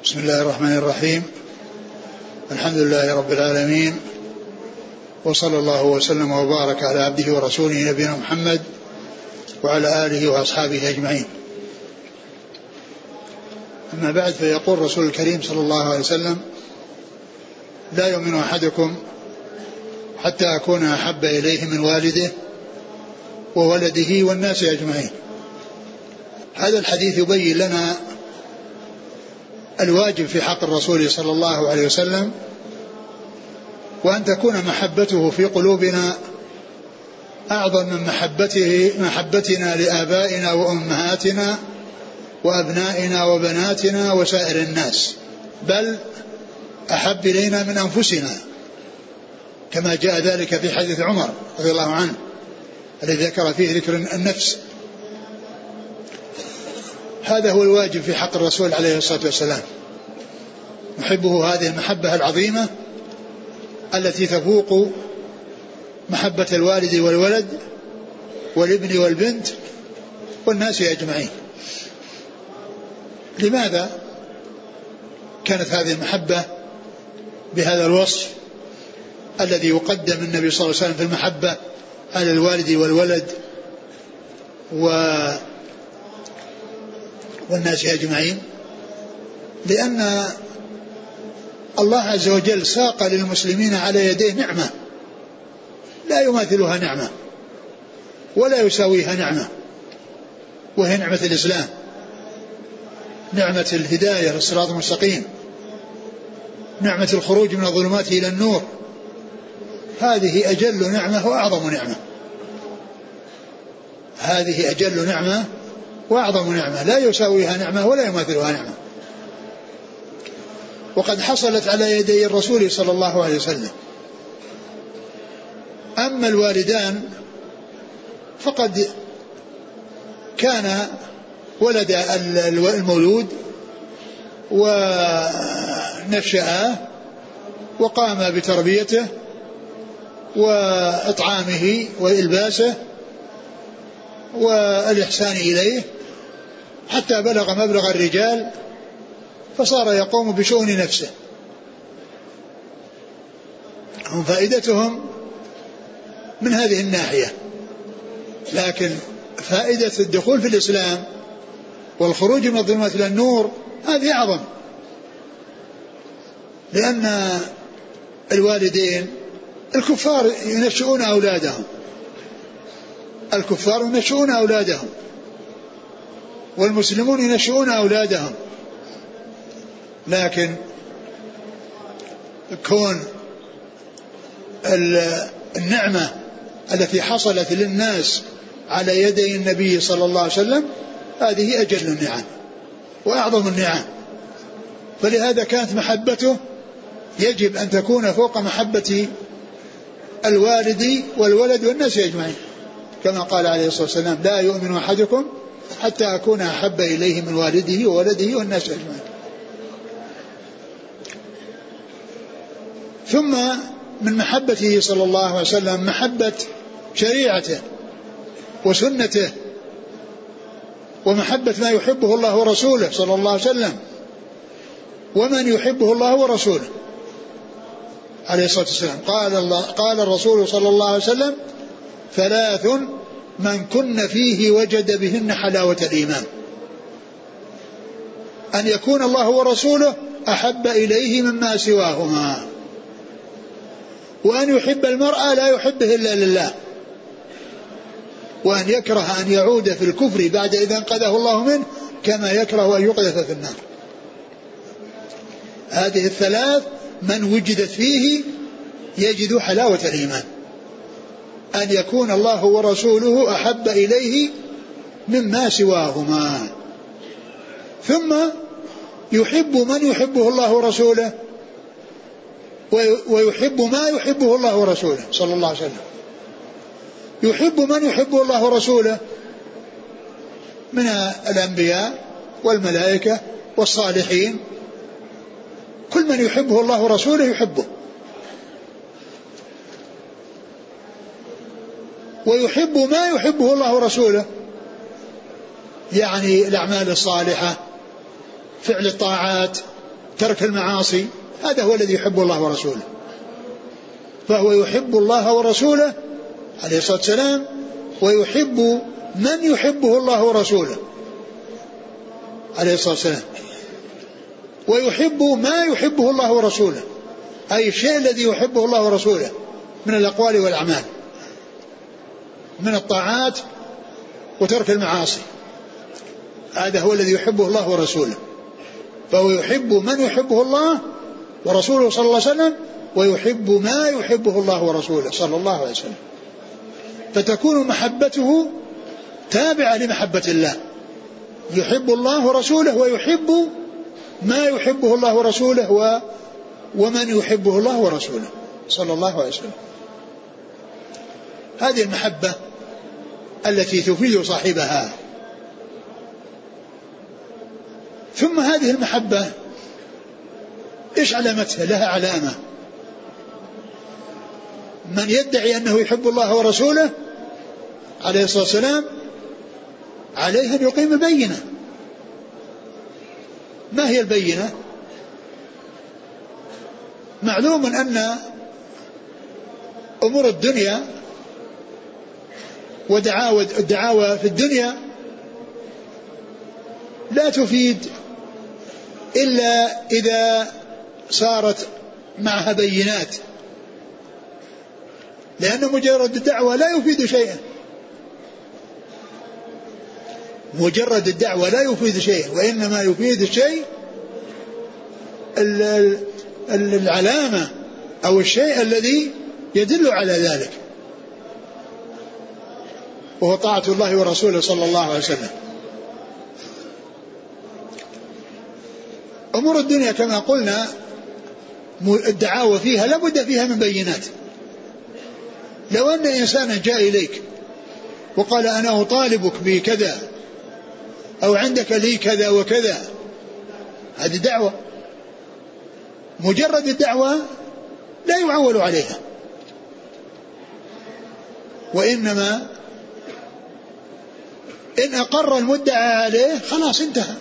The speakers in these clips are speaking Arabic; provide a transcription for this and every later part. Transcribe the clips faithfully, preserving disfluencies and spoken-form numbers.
بسم الله الرحمن الرحيم. الحمد لله رب العالمين، وصلى الله وسلم وبارك على عبده ورسوله نبينا محمد وعلى آله وأصحابه أجمعين. أما بعد، فيقول رسول الكريم صلى الله عليه وسلم: لا يؤمن أحدكم حتى أكون أحب إليه من والده وولده والناس أجمعين. هذا الحديث يبين لنا الواجب في حق الرسول صلى الله عليه وسلم، وأن تكون محبته في قلوبنا أعظم من محبته محبتنا لآبائنا وأمهاتنا وأبنائنا وبناتنا وسائر الناس، بل أحب إلينا من أنفسنا، كما جاء ذلك في حديث عمر رضي الله عنه الذي ذكر فيه ذكر النفس. هذا هو الواجب في حق الرسول عليه الصلاة والسلام، نحبه هذه المحبة العظيمة التي تفوق محبة الوالد والولد والابن والبنت والناس أجمعين. لماذا كانت هذه المحبة بهذا الوصف الذي يقدم النبي صلى الله عليه وسلم في المحبة على الوالد والولد و والناس أجمعين؟ لأن الله عز وجل ساق للمسلمين على يديه نعمة لا يماثلها نعمة ولا يساويها نعمة، وهي نعمة الإسلام، نعمة الهداية للصراط المستقيم، نعمة الخروج من الظلمات إلى النور. هذه أجل نعمة وأعظم نعمة، هذه أجل نعمة وأعظم نعمة لا يساويها نعمة ولا يماثلها نعمة، وقد حصلت على يدي الرسول صلى الله عليه وسلم. أما الوالدان فقد كان ولد المولود ونشأه وقام بتربيته وإطعامه وإلباسه والإحسان إليه حتى بلغ مبلغ الرجال، فصار يقوم بشؤون نفسه. هم فائدتهم من هذه الناحية، لكن فائدة الدخول في الإسلام والخروج من الظلمات إلى النور هذه أعظم، لأن الوالدين الكفار ينشؤون أولادهم الكفار ينشؤون أولادهم والمسلمون ينشؤون أولادهم، لكن كون النعمة التي حصلت للناس على يدي النبي صلى الله عليه وسلم هذه أجل النعم وأعظم النعم، فلهذا كانت محبته يجب أن تكون فوق محبة الوالد والولد والناس أجمعين، كما قال عليه الصلاة والسلام: لا يؤمن أحدكم حتى أكون أحب إليه من والده وولده والناس أجمعين. ثم من محبته صلى الله عليه وسلم محبة شريعته وسنته، ومحبة ما يحبه الله ورسوله صلى الله عليه وسلم، ومن يحبه الله ورسوله عليه الصلاة والسلام. قال الله قال الرسول صلى الله عليه وسلم: ثلاث من كن فيه وجد بهن حلاوة الإيمان: أن يكون الله ورسوله أحب إليه مما سواهما، وأن يحب المرء لا يحبه إلا لله، وأن يكره أن يعود في الكفر بعد إذا انقذه الله منه كما يكره أن يقذف في النار. هذه الثلاث من وجدت فيه يجد حلاوة الإيمان: أن يكون الله ورسوله أحب إليه مما سواهما، ثم يحب من يحبه الله ورسوله ويحب ما يحبه الله ورسوله صلى الله عليه وسلم. يحب من يحبه الله ورسوله من الأنبياء والملائكة والصالحين، كل من يحبه الله ورسوله يحبه. ويحب ما يحبه الله ورسوله، يعني الأعمال الصالحة، فعل الطاعات، ترك المعاصي، هذا هو الذي يحب الله ورسوله. فهو يحب الله ورسوله عليه الصلاة والسلام، ويحب من يحبه الله ورسوله عليه الصلاة والسلام، ويحب ما يحبه الله ورسوله، أي الشيء الذي يحبه الله ورسوله من الأقوال والأعمال، من الطاعات وترك المعاصي، هذا هو الذي يحبه الله ورسوله. فهو يحب من يحبه الله ورسوله صلى الله عليه وسلم، ويحب ما يحبه الله ورسوله صلى الله عليه وسلم، فتكون محبته تابعة لمحبة الله. يحب الله ورسوله ويحب ما يحبه الله ورسوله و ومن يحبه الله ورسوله صلى الله عليه وسلم. هذه المحبة التي تفيد صاحبها. ثم هذه المحبة إيش علامتها؟ لها علامة. من يدعي أنه يحب الله ورسوله عليه الصلاة والسلام عليه أن يقيم البينة. ما هي البينة؟ معلوم أن أمور الدنيا ودعاوى الدعاوى في الدنيا لا تفيد إلا إذا صارت معها بينات، لأن مجرد الدعوة لا يفيد شيئا، مجرد الدعوة لا يفيد شيئا، وإنما يفيد الشيء العلامة أو الشيء الذي يدل على ذلك، وهو طاعة الله ورسوله صلى الله عليه وسلم. أمور الدنيا كما قلنا الدعاوى فيها لابد فيها من بينات. لو أن إنسانا جاء إليك وقال أنا أطالبك بكذا أو عندك لي كذا وكذا، هذه دعوة، مجرد الدعوة لا يعول عليها، وإنما إن أقر المدعى عليه خلاص انتهى.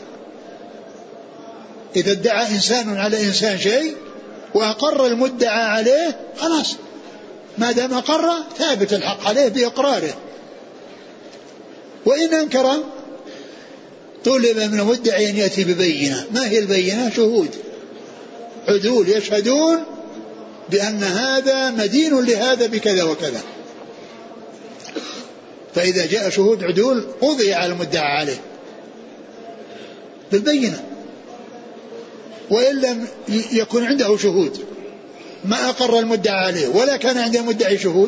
إذا ادعى إنسان على إنسان شيء وأقر المدعى عليه خلاص، ما دام أقر ثابت الحق عليه بإقراره. وإن أنكر طلب من المدعي أن يأتي ببينة. ما هي البينة؟ شهود عدول يشهدون بأن هذا مدين لهذا بكذا وكذا. فإذا جاء شهود عدول قضي على المدعى عليه بالبينة. وإن لم يكن عنده شهود ما أقر المدعى عليه ولا كان عنده مدعي شهود،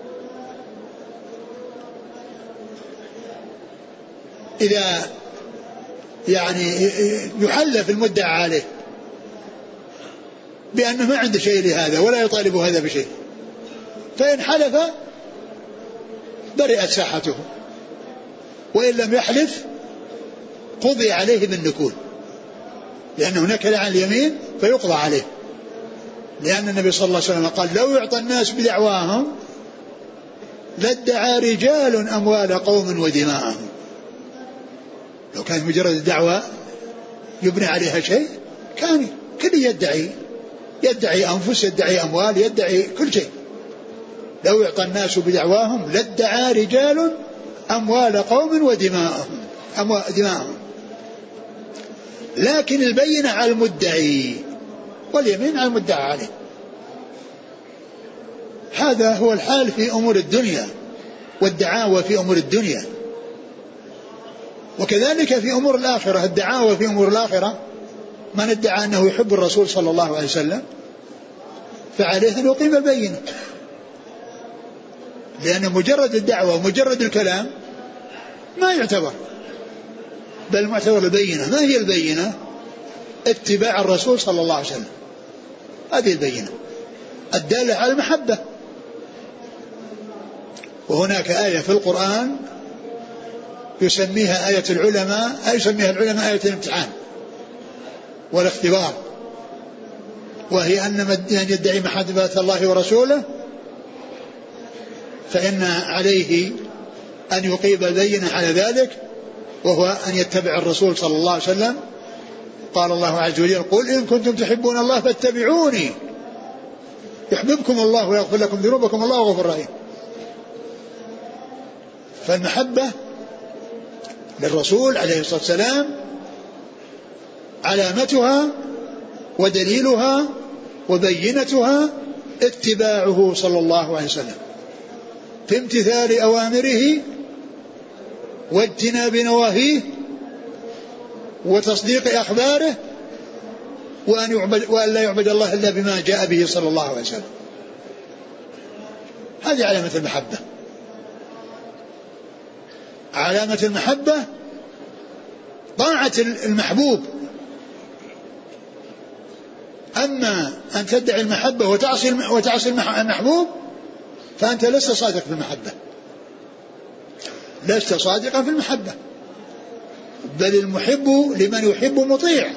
إذا يعني يحلف المدعى عليه بأنه ما عنده شيء لهذا ولا يطالب هذا بشيء، فإن حلف برئت ساحته، وإن لم يحلف قضي عليه بالنكول، لأن هناك لعن اليمين فيقضى عليه، لأن النبي صلى الله عليه وسلم قال لو يعطى الناس بدعواهم لادعى رجال أموال قوم ودماءهم. لو كانت مجرد الدعوة يبنى عليها شيء كان كل يدعي يدعي أنفس، يدعي أموال، يدعي كل شيء. لو يعطى الناس بدعواهم لادعى رجال أموال قوم ودماءهم أموال دماءهم. لكن البينة على المدعي واليمين على المدعى عليه. هذا هو الحال في أمور الدنيا والدعاوى في أمور الدنيا. وكذلك في أمور الآخرة، الدعاوى في أمور الآخرة من ادعى أنه يحب الرسول صلى الله عليه وسلم فعليه أن يقيم البينة، لأن مجرد الدعوة ومجرد الكلام ما يعتبر، بل معتبر البينة. ما هي البينة؟ اتباع الرسول صلى الله عليه وسلم، هذه البينة الدالة على المحبة. وهناك آية في القرآن يسميها آية العلماء، أي يسميها العلماء آية الامتحان والاختبار، وهي أن من يدعي محبة الله ورسوله فإن عليه أن يقيم البينة على ذلك، وهو أن يتبع الرسول صلى الله عليه وسلم قال الله عز وجل قل إن كنتم تحبون الله فاتبعوني يحببكم الله ويغفر لكم ذنوبكم الله غفور رحيم. فالمحبة للرسول عليه الصلاة والسلام علامتها ودليلها وبينتها اتباعه صلى الله عليه وسلم في امتثال أوامره واجتناب نواهيه وتصديق أخباره وأن, يعبد وأن لا يعبد الله إلا بما جاء به صلى الله عليه وسلم. هذه علامة المحبة. علامة المحبة طاعة المحبوب. أما أن تدعي المحبة وتعصي وتعصي المحبوب فأنت لست صادق في المحبة، لست صادقا في المحبة. بل المحب لمن يحب مطيع.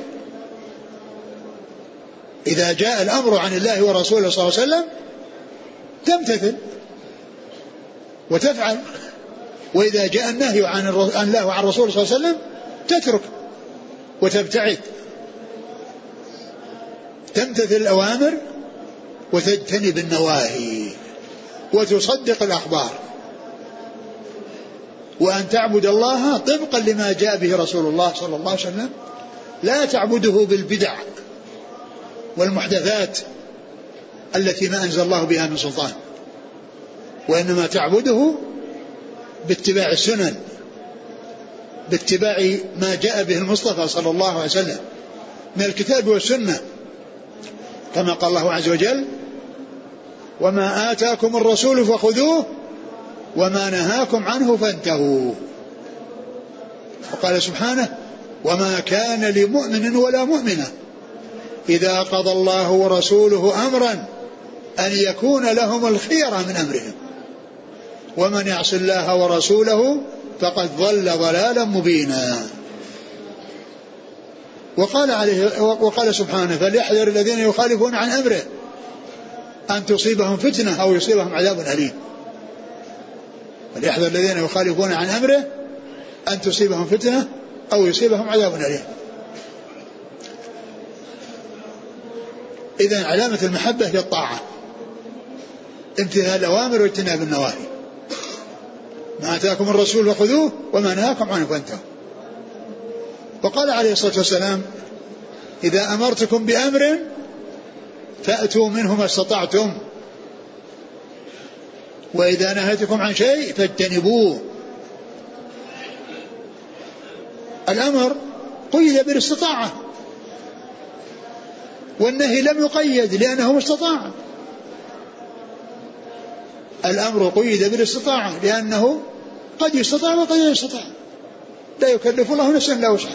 إذا جاء الأمر عن الله ورسوله صلى الله عليه وسلم تمتثل وتفعل، وإذا جاء النهي عن الله وعن رسوله صلى الله عليه وسلم تترك وتبتعد، تمتثل الأوامر وتجتنب النواهي وتصدق الأخبار، وأن تعبد الله طبقا لما جاء به رسول الله صلى الله عليه وسلم، لا تعبده بالبدع والمحدثات التي ما أنزل الله بها من سلطان، وإنما تعبده باتباع السنن، باتباع ما جاء به المصطفى صلى الله عليه وسلم من الكتاب والسنة، كما قال الله عز وجل وما آتاكم الرسول فخذوه وما نهاكم عنه فانتهوا. وقال سبحانه وما كان لمؤمن ولا مؤمنة إذا قضى الله ورسوله أمرا أن يكون لهم الخيرة من أمرهم ومن يعص الله ورسوله فقد ضل ضلالا مبينا. وقال, عليه وقال سبحانه فليحذر الذين يخالفون عن أمره أن تصيبهم فتنة أو يصيبهم عذاب أليم. فليحذر الذين يخالفون عن أمره أن تصيبهم فتنة أو يصيبهم عذاب أليم. إذن علامة المحبة هي الطاعة، امتثال الأوامر واجتناب النواهي. ما آتاكم الرسول فخذوه وما نهاكم عنه فانتهوا. وقال عليه الصلاة والسلام إذا أمرتكم بأمر فأتوا منه ما استطعتم وإذا نهيتكم عن شيء فاجتنبوه. الأمر قيد بالاستطاعة والنهي لم يقيد لأنه مستطاع. الأمر قيد بالاستطاعة لأنه قد يستطاع وقد لا يستطاع، لا يكلف الله نفسا إلا وسعها.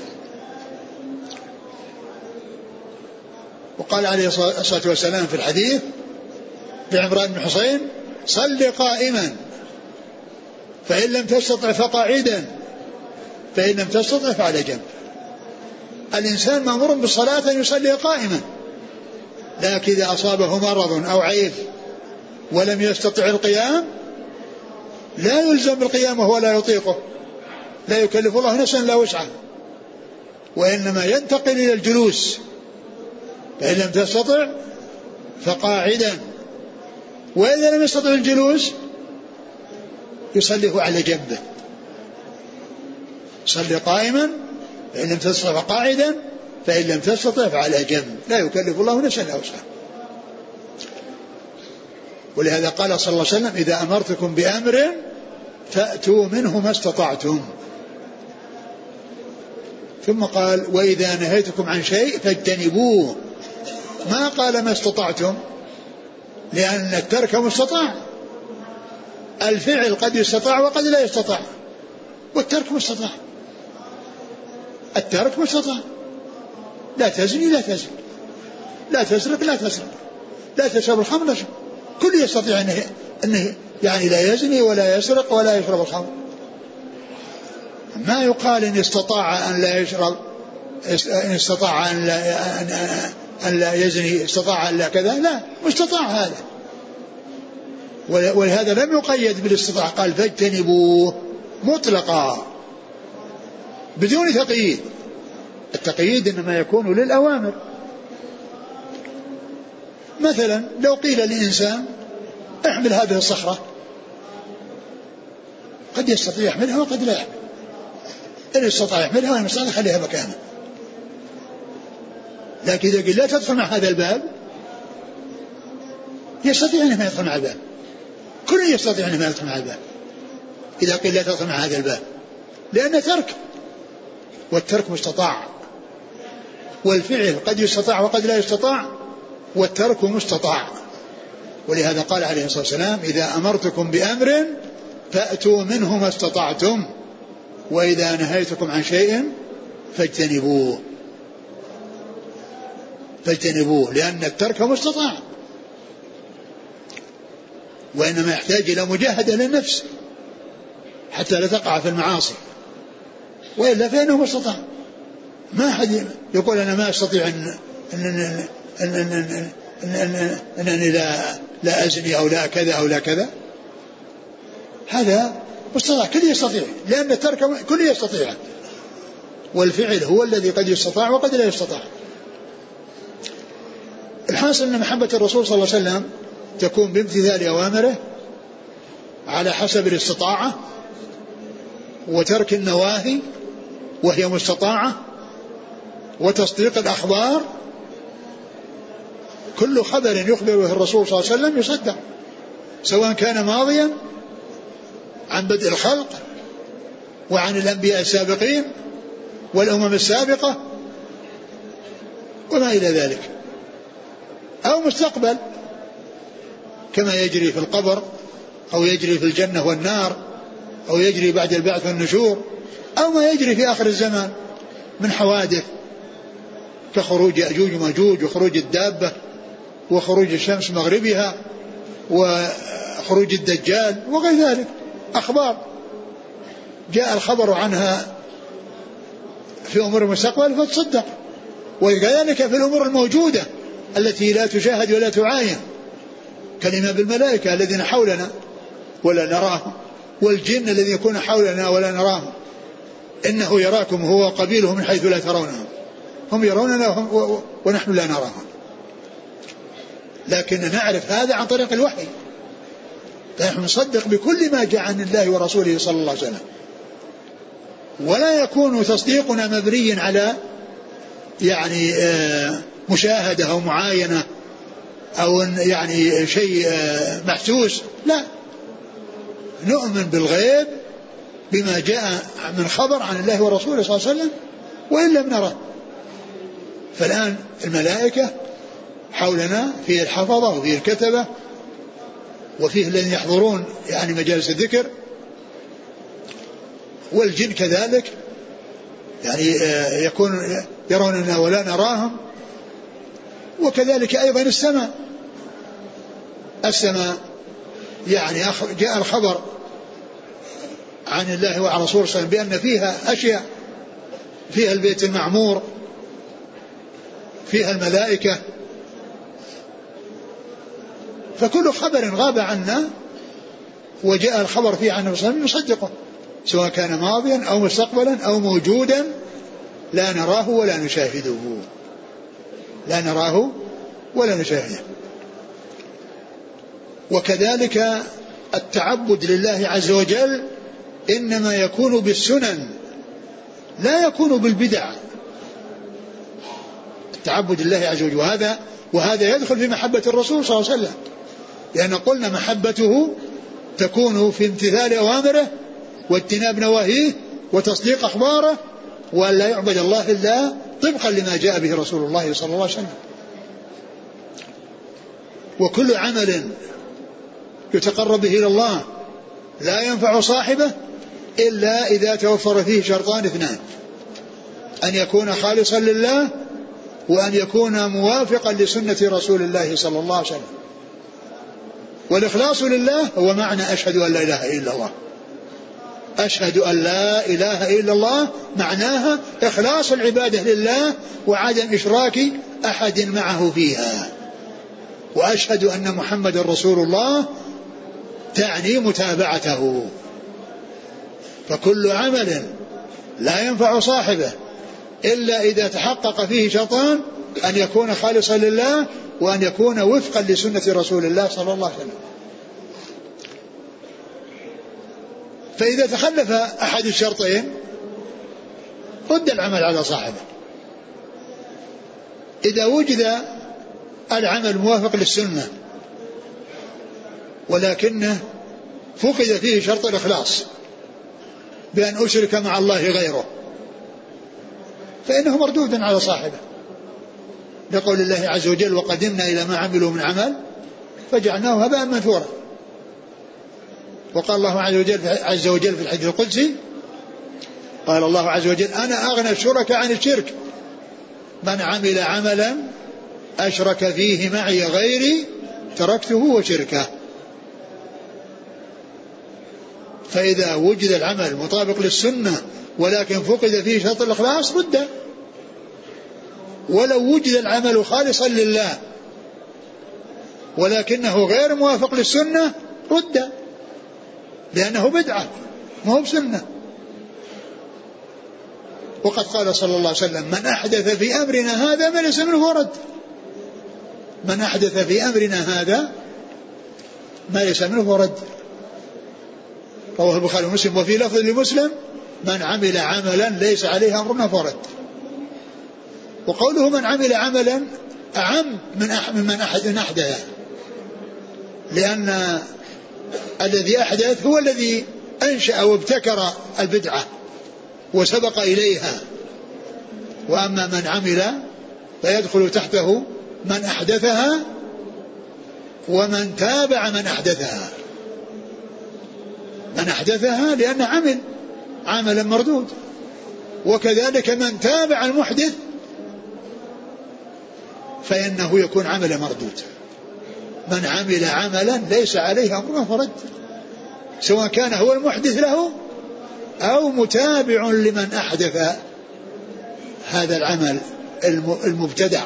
وقال عليه الصلاة والسلام في الحديث بعمران بن حسين صل قائما فإن لم تستطع فقاعدا فإن لم تستطع فعلى جنب. الإنسان مأمور بالصلاة أن يصلي قائما، لكن إذا أصابه مرض أو عيب ولم يستطع القيام لا يلزم بالقيام وهو لا يطيقه، لا يكلف الله نفسا إلا وسعها، وإنما ينتقل إلى الجلوس فإن لم تستطع فقاعدا، وإذا لم يستطع الجلوس يصليه على جنبه. صلي قائما فإن لم تستطع فقاعدا فإن لم تستطع فعلى جنب، لا يكلف الله نفسا إلا وسعها. ولهذا قال صلى الله عليه وسلم إذا أمرتكم بأمر فأتوا منه ما استطعتم. ثم قال وإذا نهيتكم عن شيء فاجتنبوه، ما قال ما استطعتم، لأن الترك مستطاع، الفعل قد يستطاع وقد لا يستطاع، والترك مستطاع. الترك مستطاع، لا تزني لا تزني، لا تسرق لا تسرق، لا تشرب الخمر لا تشرب، كل يستطيع أنه, أنه يعني لا يزني ولا يسرق ولا يشرب الخمر. ما يقال إن استطاع أن لا يشرب، إن استطاع أن لا, أن لا يزني، استطاع أن لا كذا، لا، مستطاع هذا. ولهذا لم يقيد بالاستطاعة، قال فاجتنبوه مطلقا بدون تقييد. التقييد إنما يكون للأوامر. مثلا لو قيل للإنسان احمل هذه الصخرة، قد يستطيع يحملها وقد لا يحمل، إن استطاع يحملها وإن استطاع خليها مكانه. لكن إذا قيل لا تدخل مع هذا الباب، يستطيع أن ما يدخل مع الباب، كل يستطيع أن ما يدخل مع الباب إذا قيل لا تدخل مع هذا الباب، لأن ترك، والترك مستطاع، والفعل قد يستطاع وقد لا يستطاع، والترك مستطاع. ولهذا قال عليه الصلاة والسلام إذا أمرتكم بأمر فأتوا منه ما استطعتم، وإذا نهيتكم عن شيء فاجتنبوه فاجتنبوه لأن الترك مستطاع، وإنما يحتاج إلى مجاهدة للنفس حتى لا تقع في المعاصي، وإلا فإنه مستطاع. ما أحد يقول أنا ما أستطيع أن أن أن أن أن أنني لا لا أزني أو لا كذا أو لا كذا، هذا مستطاع، كل يستطيع، لأن الترك كل يستطيع، والفعل هو الذي قد يستطاع وقد لا يستطاع. الحاصل أن محبة الرسول صلى الله عليه وسلم تكون بامتثال أوامره على حسب الاستطاعة، وترك النواهي وهي مستطاعة، وتصديق الأخبار. كل خبر يخبر به الرسول صلى الله عليه وسلم يصدق، سواء كان ماضيا عن بدء الخلق وعن الأنبياء السابقين والأمم السابقة وما إلى ذلك، أو مستقبل كما يجري في القبر، أو يجري في الجنة والنار، أو يجري بعد البعث والنشور، أو ما يجري في آخر الزمان من حوادث كخروج يأجوج وماجوج، وخروج الدابة، وخروج الشمس مغربها، وخروج الدجال وغير ذلك، أخبار جاء الخبر عنها في أمور المستقبل فتصدق. وكذلك في الأمور الموجودة التي لا تشاهد ولا تعاين، كلمة بالملائكة الذين حولنا ولا نراهم، والجن الذين يكون حولنا ولا نراهم، إنه يراكم هو قبيله من حيث لا ترونهم، هم يروننا ونحن لا نراهم. لكن نعرف هذا عن طريق الوحي، فنحن نصدق بكل ما جاء عن الله ورسوله صلى الله عليه وسلم، ولا يكون تصديقنا مبنيا على يعني مشاهدة أو معاينة أو يعني شيء محسوس، لا، نؤمن بالغيب بما جاء من خبر عن الله ورسوله صلى الله عليه وسلم وإن لم نره. فالآن الملائكة حولنا، فيه الحفظة وفيه الكتبة وفيه الذين يحضرون يعني مجالس الذكر، والجن كذلك يعني يكون يروننا ولا نراهم. وكذلك أيضا السماء السماء يعني جاء الخبر عن الله وعن رسوله صلى الله عليه وسلم بأن فيها أشياء، فيها البيت المعمور، فيها الملائكة، فكل خبر غاب عنا وجاء الخبر فيه عن النبي صلى الله عليه وسلم نصدقه، سواء كان ماضيا أو مستقبلا أو موجودا لا نراه ولا نشاهده لا نراه ولا نشاهده. وكذلك التعبد لله عز وجل إنما يكون بالسنن لا يكون بالبدع. التعبد لله عز وجل، وهذا وهذا يدخل في محبة الرسول صلى الله عليه وسلم، لأن قلنا محبته تكون في امتثال أوامره واجتناب نواهيه وتصديق أخباره، وأن لا يعبد الله إلا طبقا لما جاء به رسول الله صلى الله عليه وسلم. وكل عمل يتقرب به إلى الله لا ينفع صاحبه إلا إذا توفر فيه شرطان اثنان: أن يكون خالصا لله، وأن يكون موافقا لسنة رسول الله صلى الله عليه وسلم. والإخلاص لله هو معنى أشهد أن لا إله إلا الله. أشهد أن لا إله إلا الله معناها إخلاص العبادة لله وعدم إشراك أحد معه فيها. وأشهد أن محمد رسول الله تعني متابعته. فكل عمل لا ينفع صاحبه إلا إذا تحقق فيه شرطان: أن يكون خالصا لله، وأن يكون وفقا لسنة رسول الله صلى الله عليه وسلم. فإذا تخلف أحد الشرطين رد العمل على صاحبه. إذا وجد العمل موافق للسنة ولكنه فقد فيه شرط الإخلاص بأن أشرك مع الله غيره، فإنه مردود على صاحبه، لقول الله عز وجل: وقدمنا إلى ما عملوا من عمل فجعلناه هباء منثورا. وقال الله عز وجل, عز وجل في الحديث القدسي: قال الله عز وجل: أنا أغنى الشركاء عن الشرك، من عمل عملا أشرك فيه معي غيري تركته وشركه. فإذا وجد العمل مطابق للسنة ولكن فقد فيه شرط الإخلاص رد. ولو وجد العمل خالصا لله ولكنه غير موافق للسنة رد، لأنه بدعة ما هو بسنة. وقد قال صلى الله عليه وسلم: من أحدث في أمرنا هذا ما ليس منه فرد. من أحدث في أمرنا هذا ما ليس منه فرد. رواه البخاري ومسلم. وفي لفظ لمسلم: من عمل عملا ليس عليه أمرنا فرد. وقوله من عمل عملا أعم من من أحد أحدث، لأن الذي أحدث هو الذي أنشأ وابتكر البدعة وسبق إليها، وأما من عمل فيدخل تحته من أحدثها ومن تابع من أحدثها. من أحدثها لأنه عمل عملا مردود، وكذلك من تابع المحدث فإنه يكون عمل مردود. من عمل عملا ليس عليه أمرنا فرد، سواء كان هو المحدث له أو متابع لمن أحدث هذا العمل المبتدع.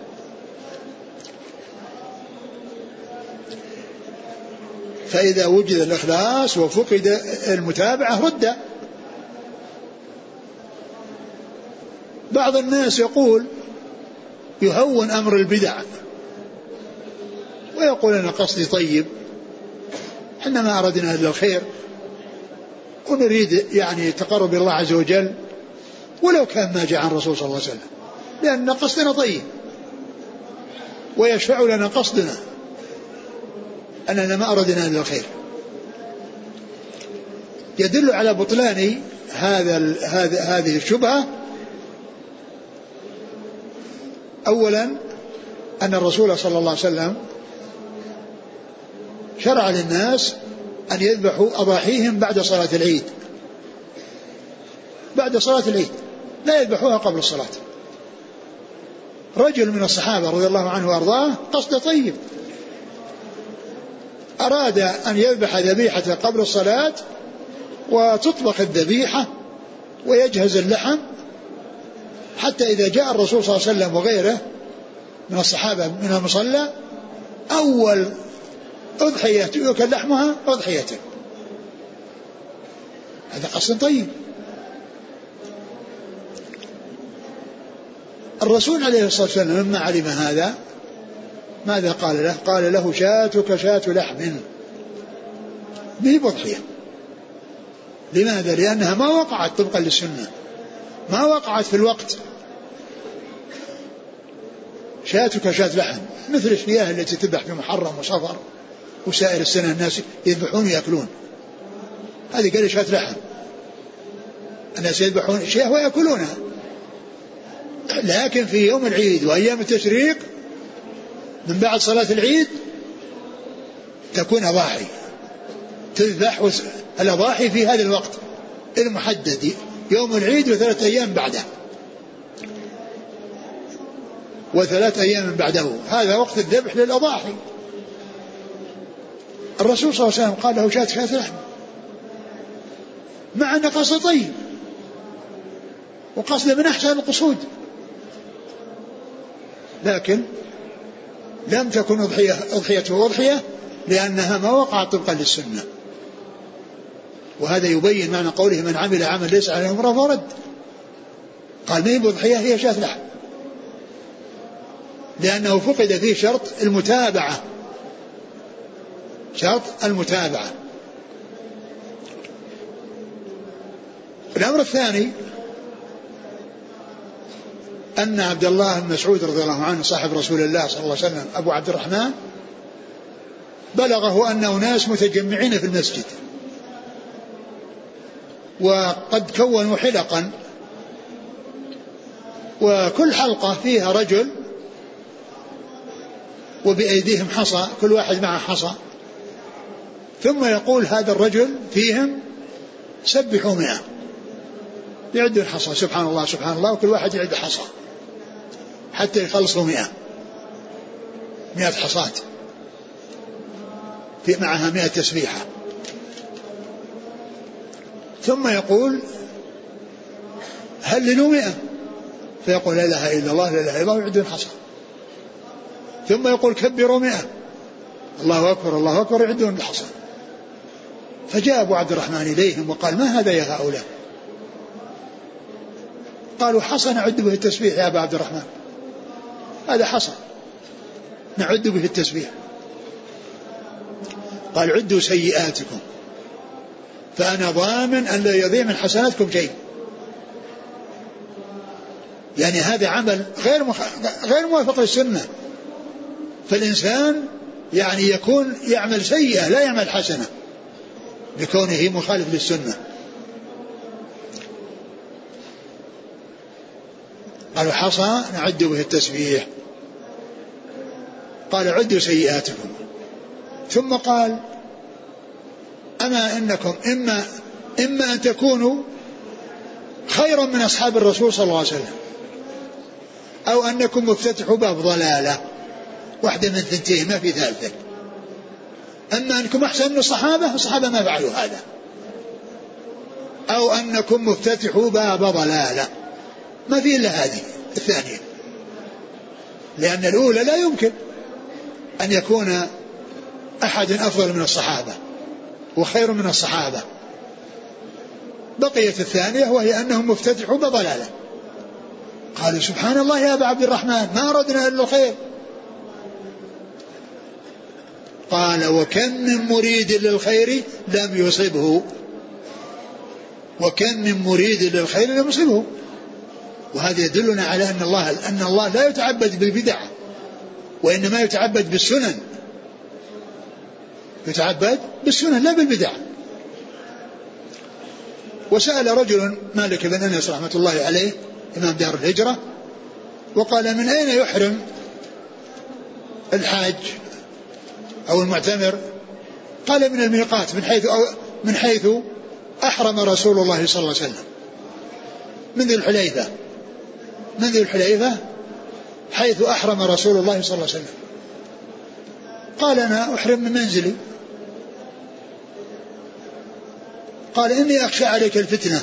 فإذا وجد الإخلاص وفقد المتابعة رد. بعض الناس يقول يهون أمر البدع ويقول: أنا قصدي طيب، إحنا ما أردنا إلا الخير ونريد يعني تقرب الله عز وجل، ولو كان ما جاء عن الرسول صلى الله عليه وسلم، لأن قصدنا طيب ويشفع لنا قصدنا أننا ما أردنا إلا الخير. يدل على بطلان هذا هذا هذه الشبهة أولا أن الرسول صلى الله عليه وسلم شرع للناس أن يذبحوا أضاحيهم بعد صلاة العيد، بعد صلاة العيد، لا يذبحوها قبل الصلاة. رجل من الصحابة رضي الله عنه وأرضاه قصد طيب، أراد أن يذبح ذبيحة قبل الصلاة وتطبخ الذبيحة ويجهز اللحم حتى إذا جاء الرسول صلى الله عليه وسلم وغيره من الصحابة من المصلى أول أضحية يؤكل لحمها أضحيته. هذا قصد طيب. الرسول عليه الصلاة والسلام لما علم هذا ماذا قال له؟ قال له: شاتك شات لحم، به بضحية. لماذا؟ لأنها ما وقعت طبقا للسنة، ما وقعت في الوقت. شاتك شات لحم مثل الشياه التي تذبح في محرم وصفر وسائر السنة الناس يذبحون ويأكلون، هذه قال شات لحم، الناس يذبحون شياه ويأكلونها. لكن في يوم العيد وأيام التشريق من بعد صلاة العيد تكون أضاحي، تذبح الأضاحي في هذا الوقت المحدد، يوم العيد وثلاثة أيام بعده وثلاث أيام بعده، هذا وقت الذبح للأضاحي. الرسول صلى الله عليه وسلم قال له: شات شات لحم، مع أن قصد طيب وقصد من أحسن القصود، لكن لم تكن أضحية أضحيته أضحية لأنها ما وقعت طبقا للسنة. وهذا يبين معنى قوله: من عمل عمل ليس عليه أمره فرد. قال ما هي بضحية، هي شاة لحم، لأنه فقد فيه شرط المتابعة، شرط المتابعة. الأمر الثاني أن عبد الله بن مسعود رضي الله عنه صاحب رسول الله صلى الله عليه وسلم أبو عبد الرحمن بلغه أن أناس متجمعين في المسجد وقد كونوا حلقا، وكل حلقة فيها رجل وبأيديهم حصى، كل واحد معه حصى، ثم يقول هذا الرجل فيهم سبحوا مئة، يعدوا الحصى سبحان الله سبحان الله، وكل واحد يعد حصى حتى يخلصوا مئة مئة حصاة في معها مئة تسبيحة، ثم يقول هللوا مئة، فيقول لا إله إلا الله لا إله إلا الله ويعدوا الحصى، ثم يقول كبروا مئة، الله أكبر الله أكبر، يعدون الحصى. فجاء أبو عبد الرحمن إليهم وقال ما هذا يا هؤلاء؟ قالوا حصى نعد به التسبيح يا أبا عبد الرحمن، هذا حصى نعد به التسبيح. قال عدوا سيئاتكم فأنا ضامن أن لا يضيع من حسناتكم شيء. يعني هذا عمل غير مخ... غير موافق للسنة، فالإنسان يعني يكون يعمل سيئة لا يعمل حسنة لكونه مخالف للسنة. قالوا حصى نعد به التسبيح. قال عدوا سيئاتكم، ثم قال أما إنكم إما, إما أن تكونوا خيرا من أصحاب الرسول صلى الله عليه وسلم، أو أنكم مفتتحوا باب ضلالة، واحدة من ثنتين ما في ثالثة. أما أنكم أحسن من الصحابة، الصحابة ما فعلوا هذا، أو أنكم مفتتحوا باب ضلالة، ما في إلا هذه الثانية، لأن الأولى لا يمكن أن يكون أحد أفضل من الصحابة وخير من الصحابة. بقيت الثانية وهي أنهم مفتتحوا بضلالة. قالوا سبحان الله يا أبا عبد الرحمن ما أردنا إلا الخير. قال وكم من مريد للخير لم يصبه، وكم من مريد للخير لم يصبه. وهذا يدلنا على أن الله أن الله لا يتعبد بالبدع، وإنما يتعبد بالسنن، يتعبد بالسنن لا بالبدع. وسأل رجل مالك بن أنس رحمة الله عليه إمام دار الهجرة وقال من أين يحرم الحاج أو المعتمر؟ قال من الميقات، من حيث أو من حيث أحرم رسول الله صلى الله عليه وسلم، من ذي الحليفة، من ذي الحليفة حيث أحرم رسول الله صلى الله عليه وسلم. قال أنا أحرم من منزلي. قال إني أخشى عليك الفتنة.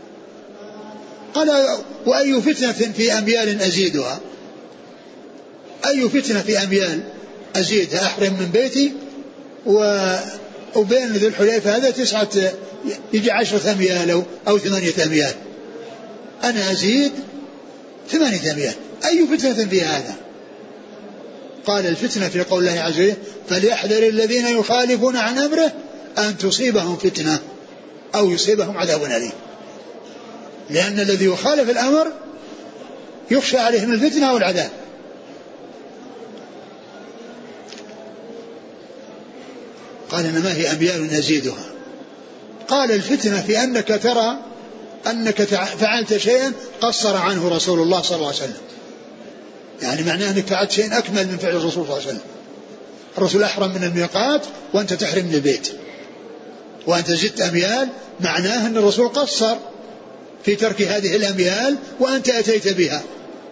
قال وأي فتنة في أميال أزيدها؟ أي فتنة في أميال أزيدها؟ أحرم من بيتي وبين ذي الحليفة هذا تسعة يجي عشرة أميال أو ثمانية أميال، أنا أزيد ثمانية أميال، أي فتنة في هذا؟ قال الفتنة في قول الله عز وجل فليحذر الذين يخالفون عن أمره أن تصيبهم فتنة أو يصيبهم عذاب أليم. لأن الذي يخالف الأمر يخشى عليه من الفتنة أو العذاب. قال إنما هي أميال نزيدها. قال الفتنة في أنك ترى أنك فعلت شيئا قصر عنه رسول الله صلى الله عليه وسلم، يعني معناه أنك فعلت شيئا أكمل من فعل الرسول صلى الله عليه وسلم. الرسول أحرم من الميقات وأنت تحرم من البيت وأنت زدت أميال، معناه أن الرسول قصر في ترك هذه الأميال وأنت أتيت بها.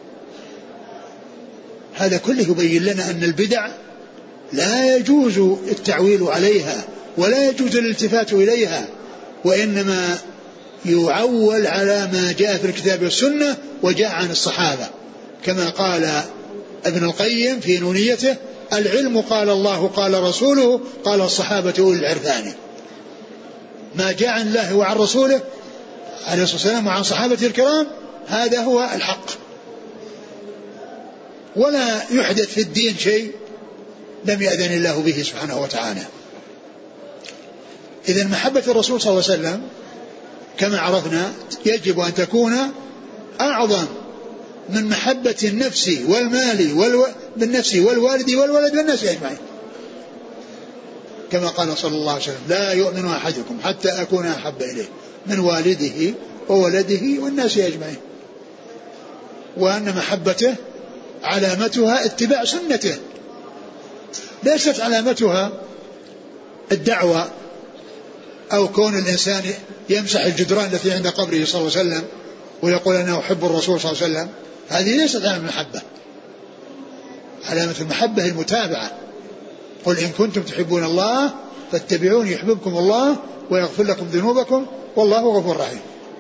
هذا كله يبين لنا أن البدع لا يجوز التعويل عليها ولا يجوز الالتفات إليها، وإنما يعول على ما جاء في الكتاب والسنة وجاء عن الصحابة، كما قال ابن القيم في نونيته العلم قال الله قال رسوله قال الصحابة أولي العرفان. ما جاء عن الله وعن رسوله عليه الصلاة والسلام وعن صحابة الكرام هذا هو الحق، ولا يحدث في الدين شيء لم يأذن الله به سبحانه وتعالى. إذن محبة الرسول صلى الله عليه وسلم كما عرفنا يجب أن تكون أعظم من محبة النفس والمال والو... بالنفس والوالد والولد والناس أجمعين، كما قال صلى الله عليه وسلم: لا يؤمن أحدكم حتى أكون أحب إليه من والده وولده والناس أجمعين. وأن محبته علامتها اتباع سنته، ليست علامتها الدعوة أو كون الإنسان يمسح الجدران التي عند قبره صلى الله عليه وسلم ويقول أنا أحب الرسول صلى الله عليه وسلم. هذه ليست علامة المحبة. علامة المحبة المتابعة. قل إن كنتم تحبون الله فاتبعوني يحببكم الله ويغفر لكم ذنوبكم والله غفور رحيم.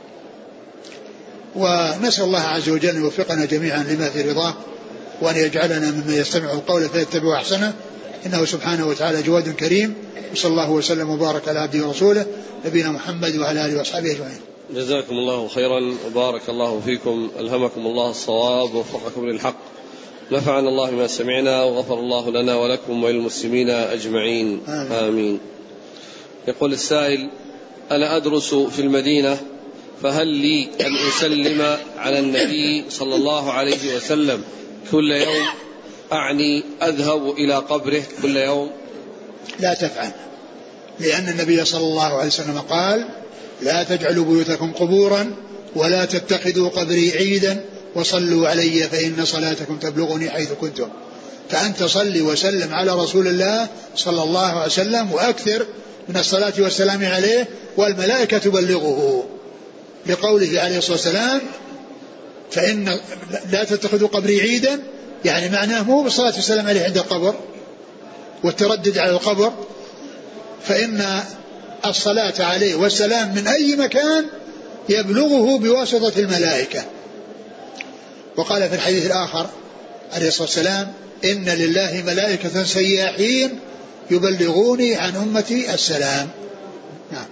ونسأل الله عز وجل أن يوفقنا جميعا لما في رضاه، وأن يجعلنا ممن يستمع القول فيتبع أحسنه، إنه سبحانه وتعالى جواد كريم. وصلى الله وسلم وبارك على عبده ورسوله نبينا محمد وعلى آله وأصحابه أجمعين. جزاكم الله خيرا وبارك الله فيكم، ألهمكم الله الصواب ووفقكم للحق، نفعنا الله ما سمعنا وغفر الله لنا ولكم وللمسلمين أجمعين. آمين. آمين. يقول السائل: أنا أدرس في المدينة، فهل لي أن أسلم على النبي صلى الله عليه وسلم كل يوم؟ أعني أذهب إلى قبره كل يوم. لا تفعل، لأن النبي صلى الله عليه وسلم قال: لا تجعلوا بيوتكم قبورا ولا تتخذوا قبري عيدا وصلوا علي فإن صلاتكم تبلغني حيث كنتم. فأنت صلي وسلم على رسول الله صلى الله عليه وسلم وأكثر من الصلاة والسلام عليه والملائكة تبلغه، لقوله عليه الصلاة والسلام: فإن لا تتخذوا قبري عيدا، يعني معناه مو بالصلاة والسلام عليه عند القبر والتردد على القبر، فإن الصلاة عليه والسلام من أي مكان يبلغه بواسطة الملائكة. وقال في الحديث الآخر عليه الصلاة والسلام: إن لله ملائكة سياحين يبلغوني عن أمتي السلام. نعم.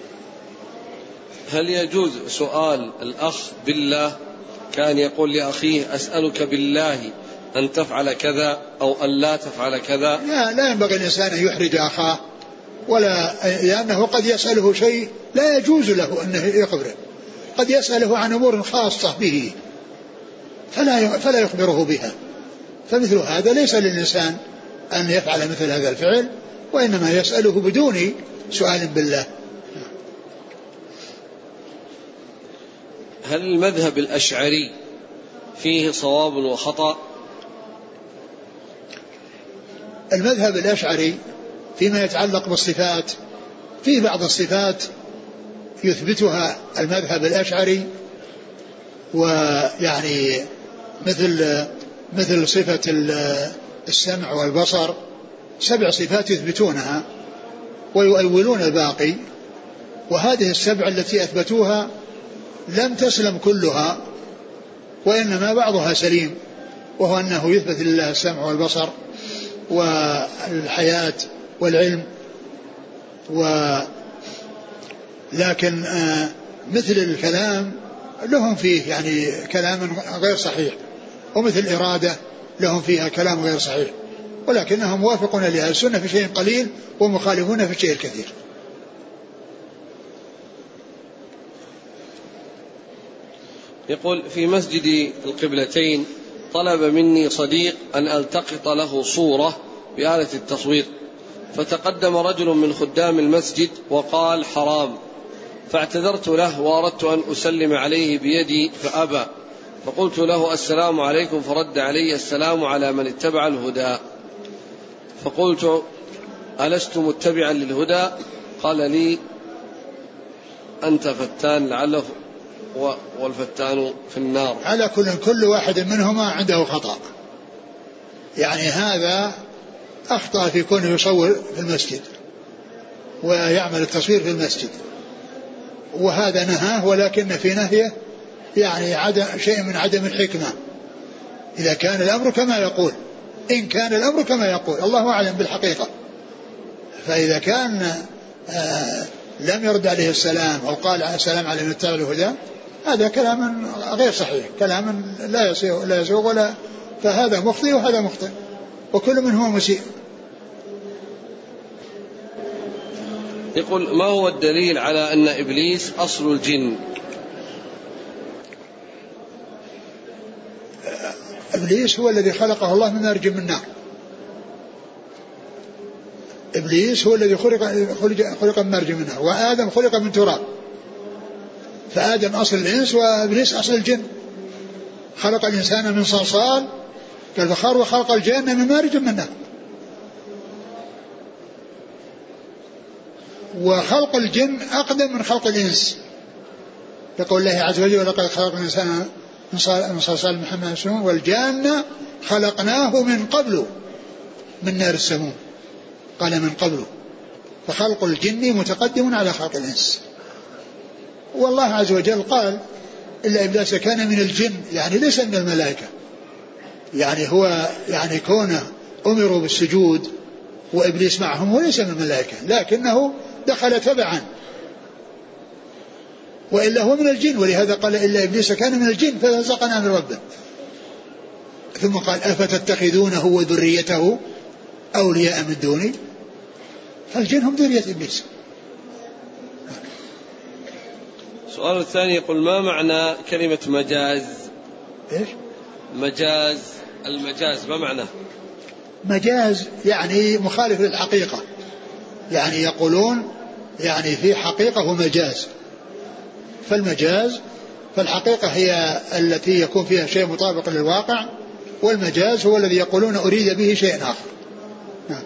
هل يجوز سؤال الأخ بالله؟ كان يقول لأخيه: أسألك بالله أن تفعل كذا أو أن لا تفعل كذا. لا, لا ينبغي الإنسان أن يحرج أخاه، ولا لأنه قد يسأله شيء لا يجوز له أنه يخبره، قد يسأله عن أمور خاصة به فلا فلا يخبره بها، فمثل هذا ليس للإنسان أن يفعل مثل هذا الفعل، وإنما يسأله بدون سؤال بالله. هل المذهب الأشعري فيه صواب وخطأ؟ المذهب الأشعري فيما يتعلق بالصفات، في بعض الصفات يثبتها المذهب الأشعري، ويعني مثل مثل صفة السمع والبصر، سبع صفات يثبتونها ويؤولون الباقي، وهذه السبع التي أثبتوها لم تسلم كلها، وإنما بعضها سليم، وهو أنه يثبت لله السمع والبصر والحياة والعلم، ولكن مثل الكلام لهم فيه يعني كلام غير صحيح، ومثل الإرادة لهم فيها كلام غير صحيح، ولكنهم موافقون لأهل السنة في شيء قليل ومخالفون في شيء كثير. يقول: في مسجد القبلتين طلب مني صديق أن ألتقط له صورة بآلة التصوير، فتقدم رجل من خدام المسجد وقال حرام، فاعتذرت له وأردت أن أسلم عليه بيدي فأبى، فقلت له السلام عليكم، فرد علي السلام على من اتبع الهدى، فقلت ألست متبعا للهدى؟ قال لي أنت فتان لعله والفتان في النار. على كل كل واحد منهما عنده خطأ، يعني هذا أخطأ في كونه يصور في المسجد ويعمل التصوير في المسجد، وهذا نهاه، ولكن في نهيه يعني عدم شيء من عدم الحكمة، إذا كان الأمر كما يقول، إن كان الأمر كما يقول الله أعلم بالحقيقة. فإذا كان آه لم يرد عليه السلام أو قال عليه السلام على من اتبع الهدى، هذا كلام غير صحيح، كلام لا يسوغ لا يسوغ ولا، فهذا مخطئ وهذا مخطئ وكل منهما مسيء. يقول: ما هو الدليل على أن إبليس أصل الجن؟ إبليس هو الذي خلقه الله من مارج من نار. إبليس هو الذي خلق خلق من مارج من نار، وآدم خلق من تراب، فآدم أصل الإنس وإبليس أصل الجن. خلق الإنسان من صلصال كالفخار وخلق الجن من مارج من نار. وخلق الجن أقدم من خلق الإنس، يقول الله عز وجل: ولقد خلق الإنسان من صلصال محمد السموم والجان خلقناه من قبل من نار السموم. قال من قبل، فخلق الجن متقدم على خلق الإنس. والله عز وجل قال: إلا إبليس كان من الجن، يعني ليس من الملائكة، يعني هو يعني كونه أمروا بالسجود وإبليس معهم وليس من الملائكة، لكنه دخل تبعا، وإلا هو من الجن، ولهذا قال: إلا إبليس كان من الجن ففسق عن أمر ربه. ثم قال: أفتتخذونه وذريته أولياء من دوني، فالجن هم ذرية إبليس. السؤال الثاني يقول: ما معنى كلمة مجاز؟ إيش؟ مجاز، المجاز ما معناه؟ مجاز يعني مخالف للحقيقة، يعني يقولون يعني في حقيقة ومجاز. فالمجاز فالحقيقة هي التي يكون فيها شيء مطابق للواقع، والمجاز هو الذي يقولون أريد به شيء آخر. نعم.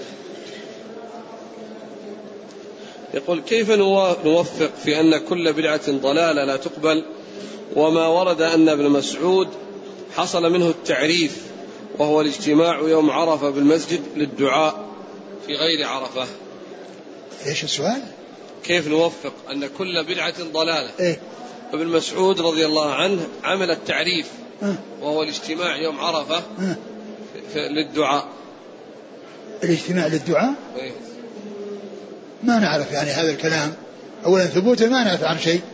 يقول: كيف نوفق في أن كل بدعة ضلالة لا تقبل، وما ورد أن ابن مسعود حصل منه التعريف وهو الاجتماع يوم عرفة بالمسجد للدعاء في غير عرفة؟ إيش السؤال؟ كيف نوفق أن كل بدعة ضلالة؟ إيه؟ ابن مسعود رضي الله عنه عمل التعريف أه؟ وهو الاجتماع يوم عرفة أه؟ للدعاء. الاجتماع للدعاء؟ إيه؟ ما نعرف يعني هذا الكلام، أولا ثبوته ما نعرف عن شيء،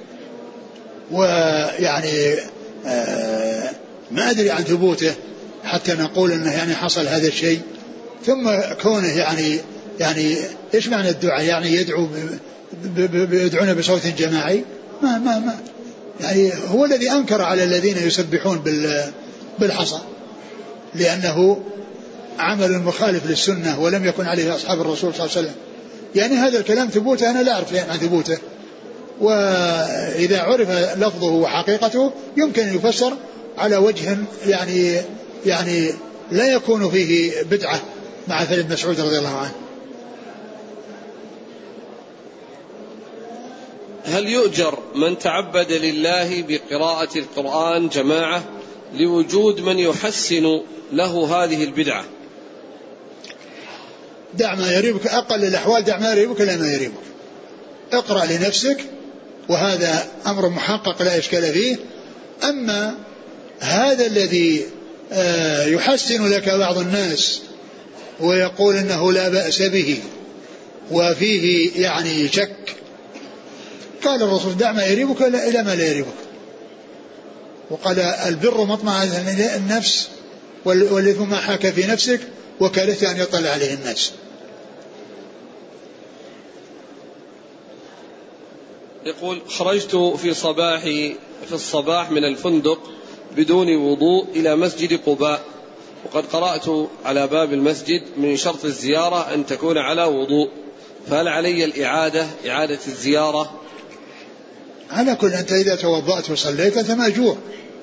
ويعني آه ما أدري عن ثبوته حتى نقول أنه يعني حصل هذا الشيء. ثم كونه يعني يعني إيش معنى الدعاء؟ يعني يدعو يدعون بصوت جماعي؟ ما ما ما يعني هو الذي أنكر على الذين يسبحون بالحصى، لأنه عمل مخالف للسنة ولم يكن عليه أصحاب الرسول صلى الله عليه وسلم. يعني هذا الكلام ثبوته أنا لا أعرف عن ثبوته، وإذا عرف لفظه وحقيقته يمكن أن يفسر على وجه يعني يعني لا يكون فيه بدعة مع ابن مسعود رضي الله عنه. هل يؤجر من تعبد لله بقراءة القرآن جماعة لوجود من يحسن له هذه البدعة؟ دع ما يريبك، أقل الأحوال دع ما يريبك لا ما يريبك، اقرأ لنفسك وهذا أمر محقق لا إشكال فيه. أما هذا الذي يحسن لك بعض الناس ويقول إنه لا بأس به وفيه يعني شك، قال الرسول: دع ما يريبك إلى ما لا يريبك. وقال: البر مطمئن النفس والإثم ما حاك في نفسك وكرهت أن يطلع عليه الناس. يقول: خرجت في صباح في الصباح من الفندق بدون وضوء إلى مسجد قباء، وقد قرأت على باب المسجد من شرط الزيارة أن تكون على وضوء، فهل علي الإعادة إعادة الزيارة؟ على كل أنت إذا توضأت وصليت أنت مأجور،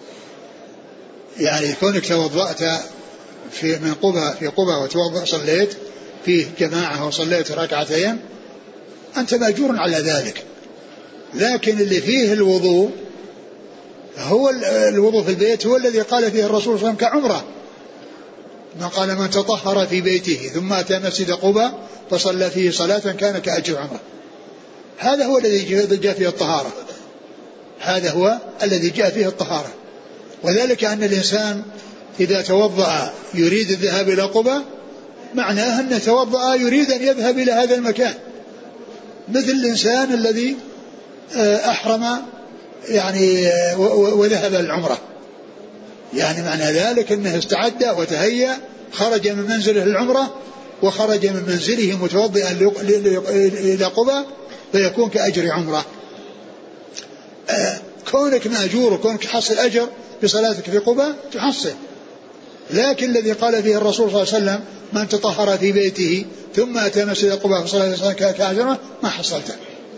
يعني كونك توضأت في من قباء في قباء وتوضأ صليت فيه جماعة وصليت ركعتين أنت مأجور على ذلك. لكن اللي فيه الوضوء هو الوضوء في البيت هو الذي قال فيه الرسول صلى الله عليه وسلم كعمرة، من قال: من تطهر في بيته ثم أتى مسجد قباء فصلى فيه صلاة كان كأجر عمره. هذا هو الذي جاء فيه الطهارة، هذا هو الذي جاء فيه الطهارة. وذلك أن الإنسان إذا توضأ يريد الذهاب إلى قباء معناه أن توضأ يريد أن يذهب إلى هذا المكان، مثل الإنسان الذي أحرم يعني وذهب العمرة، يعني معنى ذلك أنه استعد وتهيأ، خرج من منزله العمرة وخرج من منزله متوضئا إلى قباء، فيكون كأجر عمرة. كونك مأجور وكونك حصل أجر بصلاتك في قباء تحصل، لكن الذي قال فيه الرسول صلى الله عليه وسلم من تطهر في بيته ثم أتى مسجد قباء فصلى كأجره ما حصلته.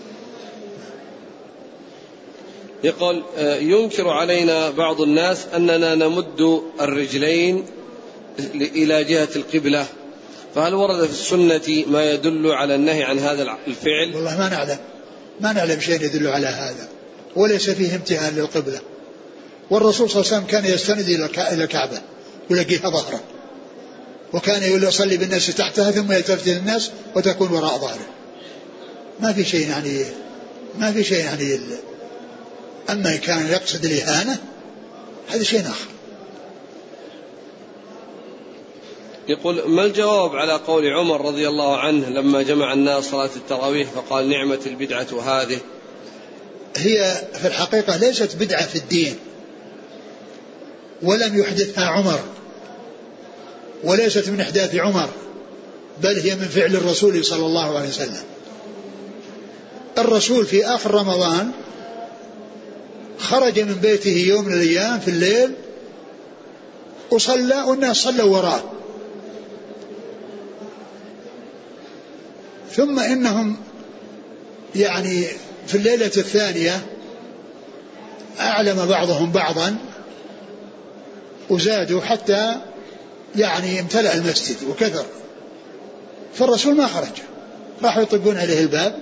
يقول ينكر علينا بعض الناس أننا نمد الرجلين إلى جهة القبلة، فهل ورد في السنة ما يدل على النهي عن هذا الفعل؟ والله ما نعلم ما نعلم شيء يدل على هذا، وليس فيه امتهان للقبلة. والرسول صلى الله عليه وسلم كان يستند إلى الكعبة ويلقيها ظهره، وكان يصلي بالناس تحتها ثم يلتفت للناس وتكون وراء ظهره. ما في شيء يعني ما في شيء يعني أما كان يقصد الإهانة هذا شيء آخر. يقول ما الجواب على قول عمر رضي الله عنه لما جمع الناس صلاة التراويح فقال نعمة البدعة هذه؟ هي في الحقيقة ليست بدعة في الدين، ولم يحدثها عمر، وليست من إحداث عمر، بل هي من فعل الرسول صلى الله عليه وسلم. الرسول في آخر رمضان خرج من بيته يوم من الأيام في الليل وصلى والناس صلوا وراءه، ثم إنهم يعني في الليلة الثانية أعلم بعضهم بعضا وزادوا حتى يعني امتلأ المسجد وكثر، فالرسول ما خرج، راحوا يطقون عليه الباب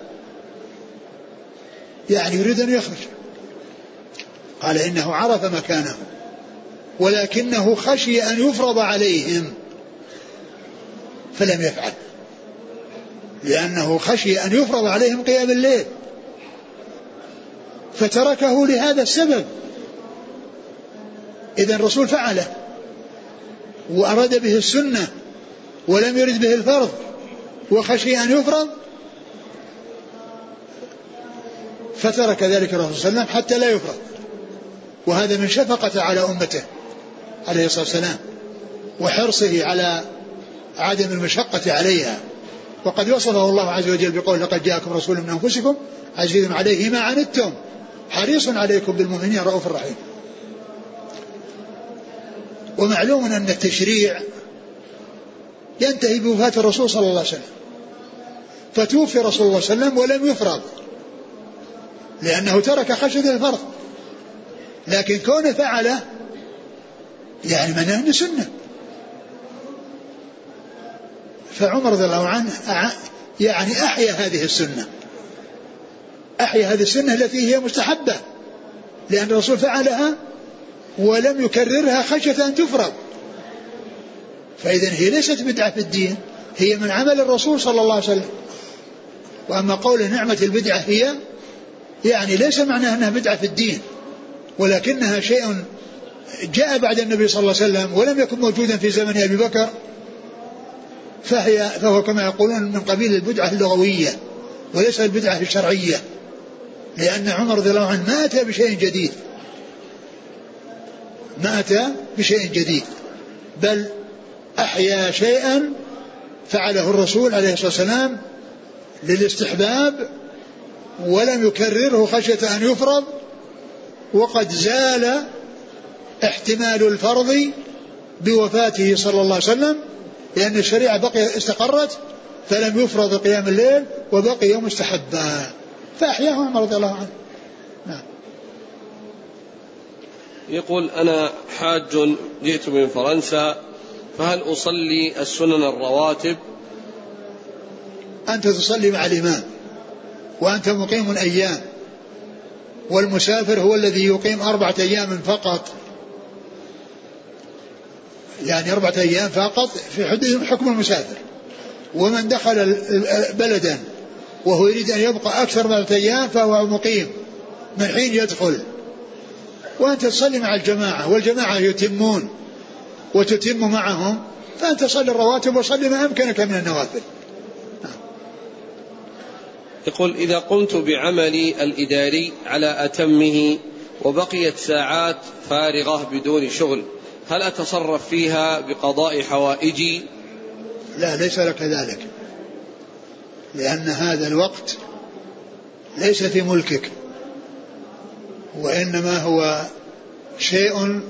يعني يريد أن يخرج، قال إنه عرف مكانه ولكنه خشي أن يفرض عليهم فلم يفعل، لأنه خشي أن يفرض عليهم قيام الليل فتركه لهذا السبب. إذن الرسول فعله وأراد به السنة ولم يرد به الفرض وخشي أن يفرض فترك ذلك الرسول صلى الله عليه وسلم حتى لا يفرض، وهذا من شفقة على أمته عليه الصلاة والسلام وحرصه على عدم المشقة عليها. وقد وصفه الله عز وجل بقول لقد جاءكم رسول من أنفسكم عزيز عليه ما عنتم حريص عليكم بالمؤمنين رؤوف رحيم. ومعلوم أن التشريع ينتهي بوفاة الرسول صلى الله عليه وسلم، فتوفي رسول الله صلى الله عليه وسلم ولم يفرض لأنه ترك خشية الفرض، لكن كونه فعله يعني من أهل سنة. فعمر رضي الله عنه يعني أحيا هذه السنة، أحيا هذه السنة التي هي مستحبة لأن الرسول فعلها ولم يكررها خشية أن تفرض، فإذن هي ليست بدعة في الدين، هي من عمل الرسول صلى الله عليه وسلم. وأما قول نعمة البدعة هي يعني ليس معناها أنها بدعة في الدين، ولكنها شيء جاء بعد النبي صلى الله عليه وسلم ولم يكن موجودا في زمن أبي بكر، فهي فهو كما يقولون من قبيل البدعة اللغوية وليس البدعة الشرعية، لأن عمر رضي الله عنه ما أتى بشيء جديد ما أتى بشيء جديد بل أحيا شيئا فعله الرسول عليه الصلاة والسلام للاستحباب ولم يكرره خشية أن يفرض، وقد زال احتمال الفرض بوفاته صلى الله عليه وسلم لأن الشريعة بقي استقرت فلم يفرض قيام الليل وبقي مستحبا فأحياه عمر رضي الله عنه. نعم. يقول أنا حاج جئت من فرنسا، فهل أصلي السنن الرواتب؟ أنت تصلي مع الإمام وأنت مقيم أيام، والمسافر هو الذي يقيم أربعة أيام فقط، يعني أربعة أيام فقط في حدود حكم المسافر. ومن دخل بلدا وهو يريد أن يبقى أكثر من أربعة أيام فهو مقيم من حين يدخل، وأنت تصلي مع الجماعة والجماعة يتمون وتتم معهم، فأنت صلي الرواتب وصلي ما أمكنك من النوافل. يقول إذا قمت بعملي الإداري على أتمه وبقيت ساعات فارغة بدون شغل، هل أتصرف فيها بقضاء حوائجي؟ لا، ليس لك ذلك، لأن هذا الوقت ليس في ملكك، وإنما هو شيء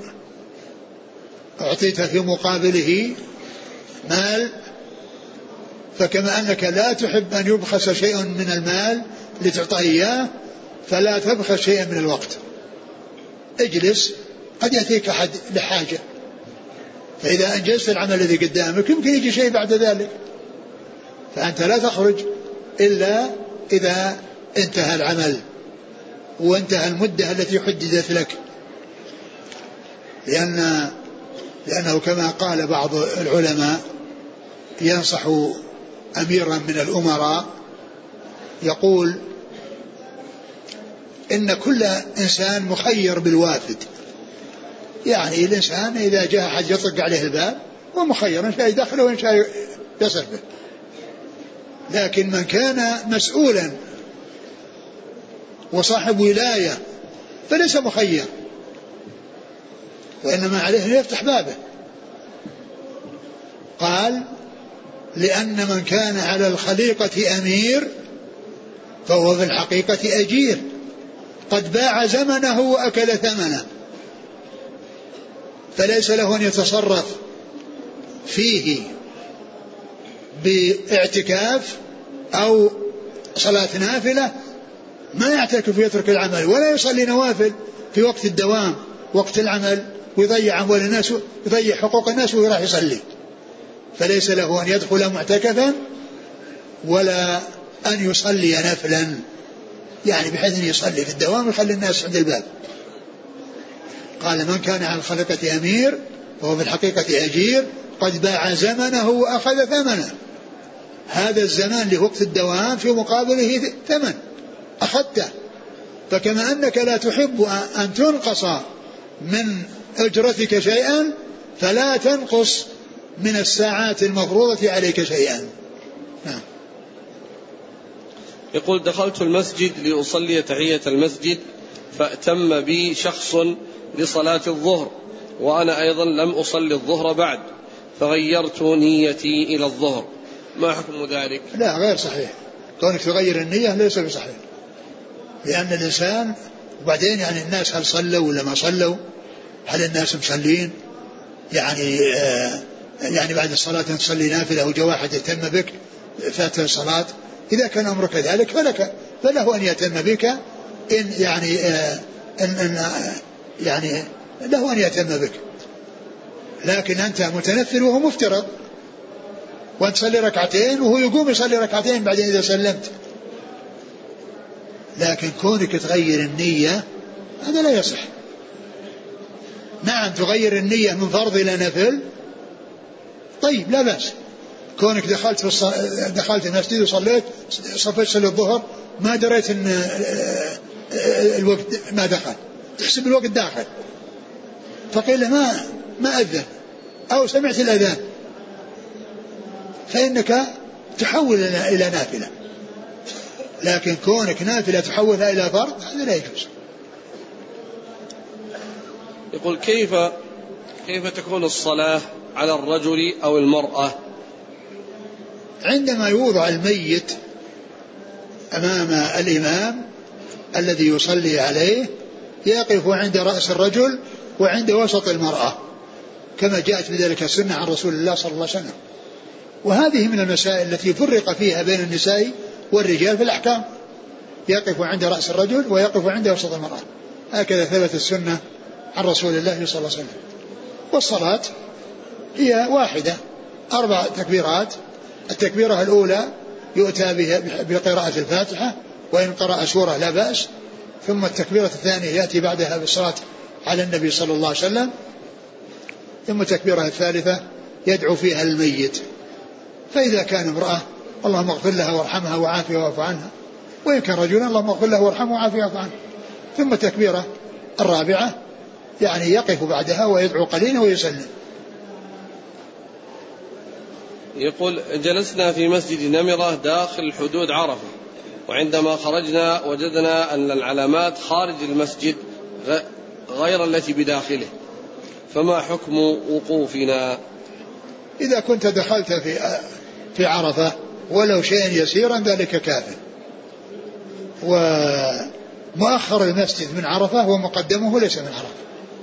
أعطيت في مقابله مال، فكما أنك لا تحب أن يبخس شيء من المال لتعطيه إياه، فلا تبخس شيئا من الوقت. اجلس، قد يأتيك أحد لحاجة، فإذا أنجزت العمل الذي قدامك يمكن يجي شيء بعد ذلك، فأنت لا تخرج إلا إذا انتهى العمل وانتهى المدة التي حددت لك، لأن لأنه كما قال بعض العلماء ينصح أميرا من الأمراء يقول إن كل إنسان مخير بالوافد، يعني الإنسان إذا جاء أحد يطرق عليه الباب ومخير إن شاء يدخله وإن شاء يصرفه، لكن من كان مسؤولا وصاحب ولاية فليس مخير، وإنما عليه أن يفتح بابه. قال لأن من كان على الخليقة أمير فهو في الحقيقة أجير، قد باع زمنه وأكل ثمنه، فليس له أن يتصرف فيه باعتكاف أو صلاة نافلة، ما يعتكف ويترك العمل ولا يصلي نوافل في وقت الدوام وقت العمل ويضيع أموال الناس ويضيع حقوق الناس ويروح يصلي، فليس له أن يدخل معتكفا ولا أن يصلي نفلا، يعني بحيث أن يصلي في الدوام ويخلي الناس عند الباب. قال من كان على الخليقة أمير فهو في الحقيقة أجير، قد باع زمنه وأخذ ثمنه، هذا الزمان لوقت الدوام في مقابله ثمن أخذته، فكما أنك لا تحب أن تنقص من أجرتك شيئا فلا تنقص من الساعات المفروضة عليك شيئا. نعم. يقول دخلت المسجد لأصلي تحية المسجد فأتم بي شخص لصلاة الظهر وأنا أيضا لم أصلي الظهر بعد، فغيرت نيتي إلى الظهر، ما حكم ذلك؟ لا، غير صحيح، كونك تغير النية ليس بصحيح، لأن الإنسان وبعدين يعني الناس هل صلوا ولا ما صلوا، هل الناس مصلين، يعني آه يعني بعد الصلاة تصلي نافلة وجاء واحد يتم بك فات الصلاة، إذا كان أمرك ذلك فلك فله أن يتم بك إن يعني آه إن إن يعني له أن يتم بك، لكن أنت متنفل وهو مفترض، وأنت تصلي ركعتين وهو يقوم يصلي ركعتين بعدين إذا سلمت، لكن كونك تغير النية هذا لا يصح. نعم تغير النية من فرض إلى نفل، طيب لا بأس، كونك دخلت في الص... دخلت المسجد وصليت صفيت صلاة الظهر ما دريت ان الوقت ما دخل، تحسب الوقت داخل، فقيل ما ما أذن أو سمعت الأذان، فإنك تحول إلى نافلة، لكن كونك نافلة تحولها إلى فرض هذا لا يجوز. يقول كيف كيف تكون الصلاة على الرجل أو المرأة؟ عندما يوضع الميت أمام الإمام الذي يصلي عليه يقف عند رأس الرجل وعند وسط المرأة كما جاءت بذلك السنة عن رسول الله صلى الله عليه وسلم، وهذه من المسائل التي فرق فيها بين النساء والرجال في الأحكام، يقف عند رأس الرجل ويقف عند وسط المرأة، هكذا ثبت السنة عن رسول الله صلى الله عليه وسلم. والصلاة هي واحدة، أربع تكبيرات، التكبيرة الأولى يؤتى بها بقراءة الفاتحة وإن قرأ سورة لا بأس، ثم التكبيرة الثانية يأتي بعدها بالصلاة على النبي صلى الله عليه وسلم، ثم التكبيرة الثالثة يدعو فيها الميت، فإذا كان امرأة اللهم اغفر لها وارحمها وعافها واعف عنها، وإن كان رجلا اللهم اغفر له وارحمه وعافه واعف عنه، ثم التكبيرة الرابعة يعني يقف بعدها ويدعو قليلا ويسلم. يقول جلسنا في مسجد نمرة داخل حدود عرفة، وعندما خرجنا وجدنا أن العلامات خارج المسجد غير التي بداخله، فما حكم وقوفنا؟ إذا كنت دخلت في في عرفة ولو شيء يسيرا ذلك كافٍ، ومؤخر المسجد من عرفة ومقدمه ليس من عرفة.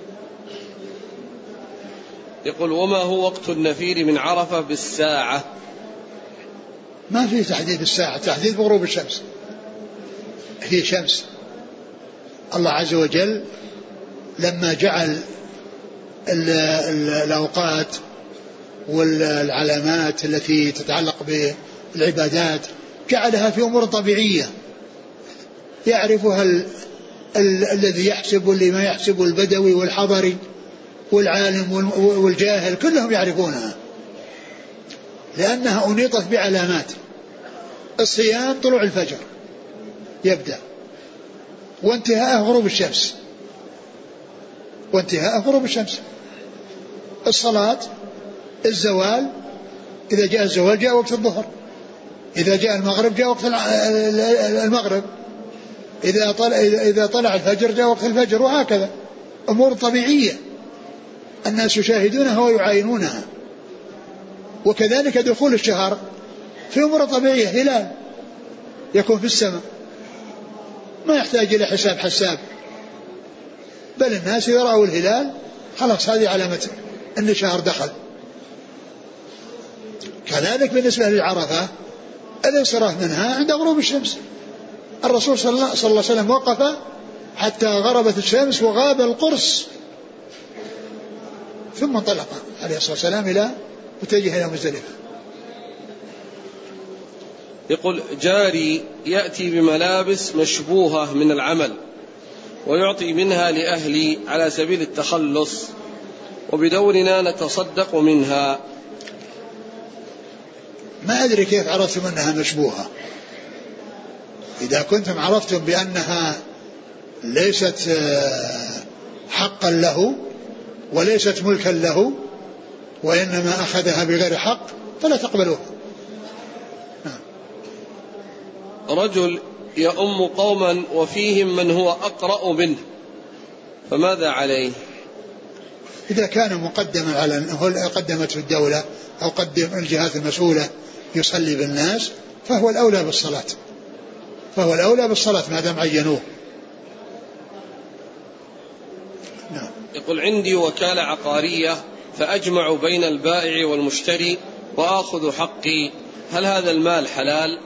يقول: وما هو وقت النفير من عرفة بالساعة؟ ما في تحديد الساعة، تحديد بغروب الشمس. هي شمس الله عز وجل لما جعل ال ال الأوقات والعلامات التي تتعلق بالعبادات جعلها في أمور طبيعية يعرفها ال ال الذي يحسب واللي ما يحسب، البدوي والحضري والعالم والجاهل كلهم يعرفونها، لأنها أنيطت بعلامات. الصيام طلوع الفجر يبدأ وانتهاء غروب الشمس وانتهاء غروب الشمس. الصلاة الزوال، إذا جاء الزوال جاء وقت الظهر، إذا جاء المغرب جاء وقت المغرب، إذا طلع, إذا طلع الفجر جاء وقت الفجر، وهكذا أمور طبيعية الناس يشاهدونها ويعاينونها. وكذلك دخول الشهر في أمور طبيعية، هلال يكون في السماء ما يحتاج إلى حساب حساب، بل الناس إذا رأوا الهلال خلاص هذه علامة أن الشهر دخل. كذلك بالنسبة للعرفة الانصراف منها عند غروب الشمس. الرسول صلى الله عليه وسلم وقف حتى غربت الشمس وغاب القرص ثم انطلق عليه الصلاة والسلام إلى متجه إلى مزدلفة. يقول: جاري يأتي بملابس مشبوهة من العمل ويعطي منها لأهلي على سبيل التخلص، وبدورنا نتصدق منها. ما أدري كيف عرفتم أنها مشبوهة. إذا كنتم عرفتم بأنها ليست حقا له وليست ملكا له وإنما أخذها بغير حق فلا تقبلوها. رجل يؤم قوما وفيهم من هو أقرأ منه، فماذا عليه؟ إذا كان مقدما على هو قدمته الدولة أو قدم الجهات المسؤولة يصلي بالناس فهو الأولى بالصلاة، فهو الأولى بالصلاة ما دام عينوه. نعم. يقول: عندي وكالة عقارية فأجمع بين البائع والمشتري وآخذ حقي، هل هذا المال حلال؟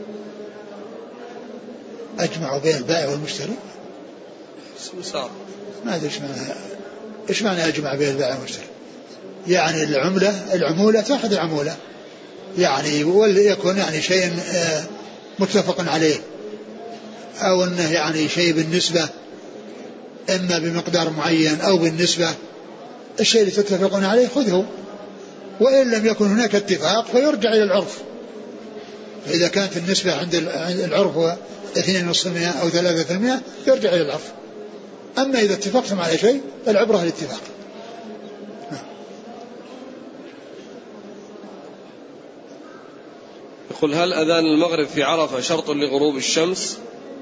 أجمع بين البائع والمشتري سمسار. ما أدري إيش معنى إيش معنى أجمع بين البائع والمشتري. يعني العملة العمولة تأخذ العمولة، يعني وليكن يعني شيء متفق عليه، أو أنه يعني شيء بالنسبة إما بمقدار معين أو بالنسبة، الشيء اللي تتفقون عليه خذه، وإن لم يكن هناك اتفاق فيرجع إلى العرف. فإذا كانت النسبة عند العرف اثنين ونصف المئة أو ثلاثة المئة يرجع إلى العرف. أما إذا اتفقتم على شيء العبرة الاتفاق. يقول: هل أذان المغرب في عرفة شرط لغروب الشمس؟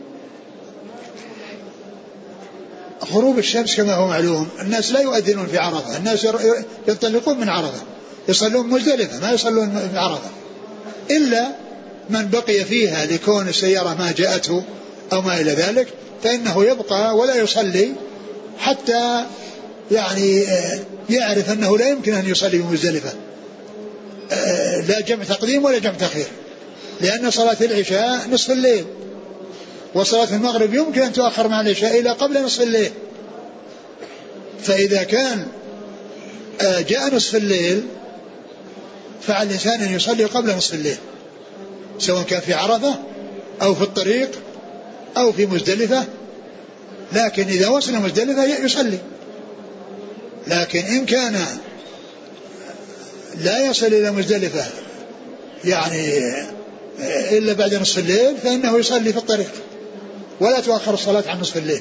غروب الشمس كما هو معلوم الناس لا يؤذنون في عرفة، الناس ينطلقون من عرفة يصلون مزدلفة ما يصلون في عرفة، إلا من بقي فيها لكون السيارة ما جاءته أو ما إلى ذلك فإنه يبقى ولا يصلي حتى يعني يعرف أنه لا يمكن أن يصلي بمزدلفة، لا جمع تقديم ولا جمع تأخير، لأن صلاة العشاء نصف الليل وصلاة المغرب يمكن أن تؤخر مع العشاء إلى قبل نصف الليل. فإذا كان جاء نصف الليل فعلى الإنسان أن يصلي قبل نصف الليل، سواء كان في عرفة أو في الطريق أو في مزدلفة، لكن إذا وصل مزدلفة يصلي. لكن إن كان لا يصل إلى مزدلفة يعني إلا بعد نصف الليل فإنه يصلي في الطريق ولا تؤخر الصلاة عن نصف الليل.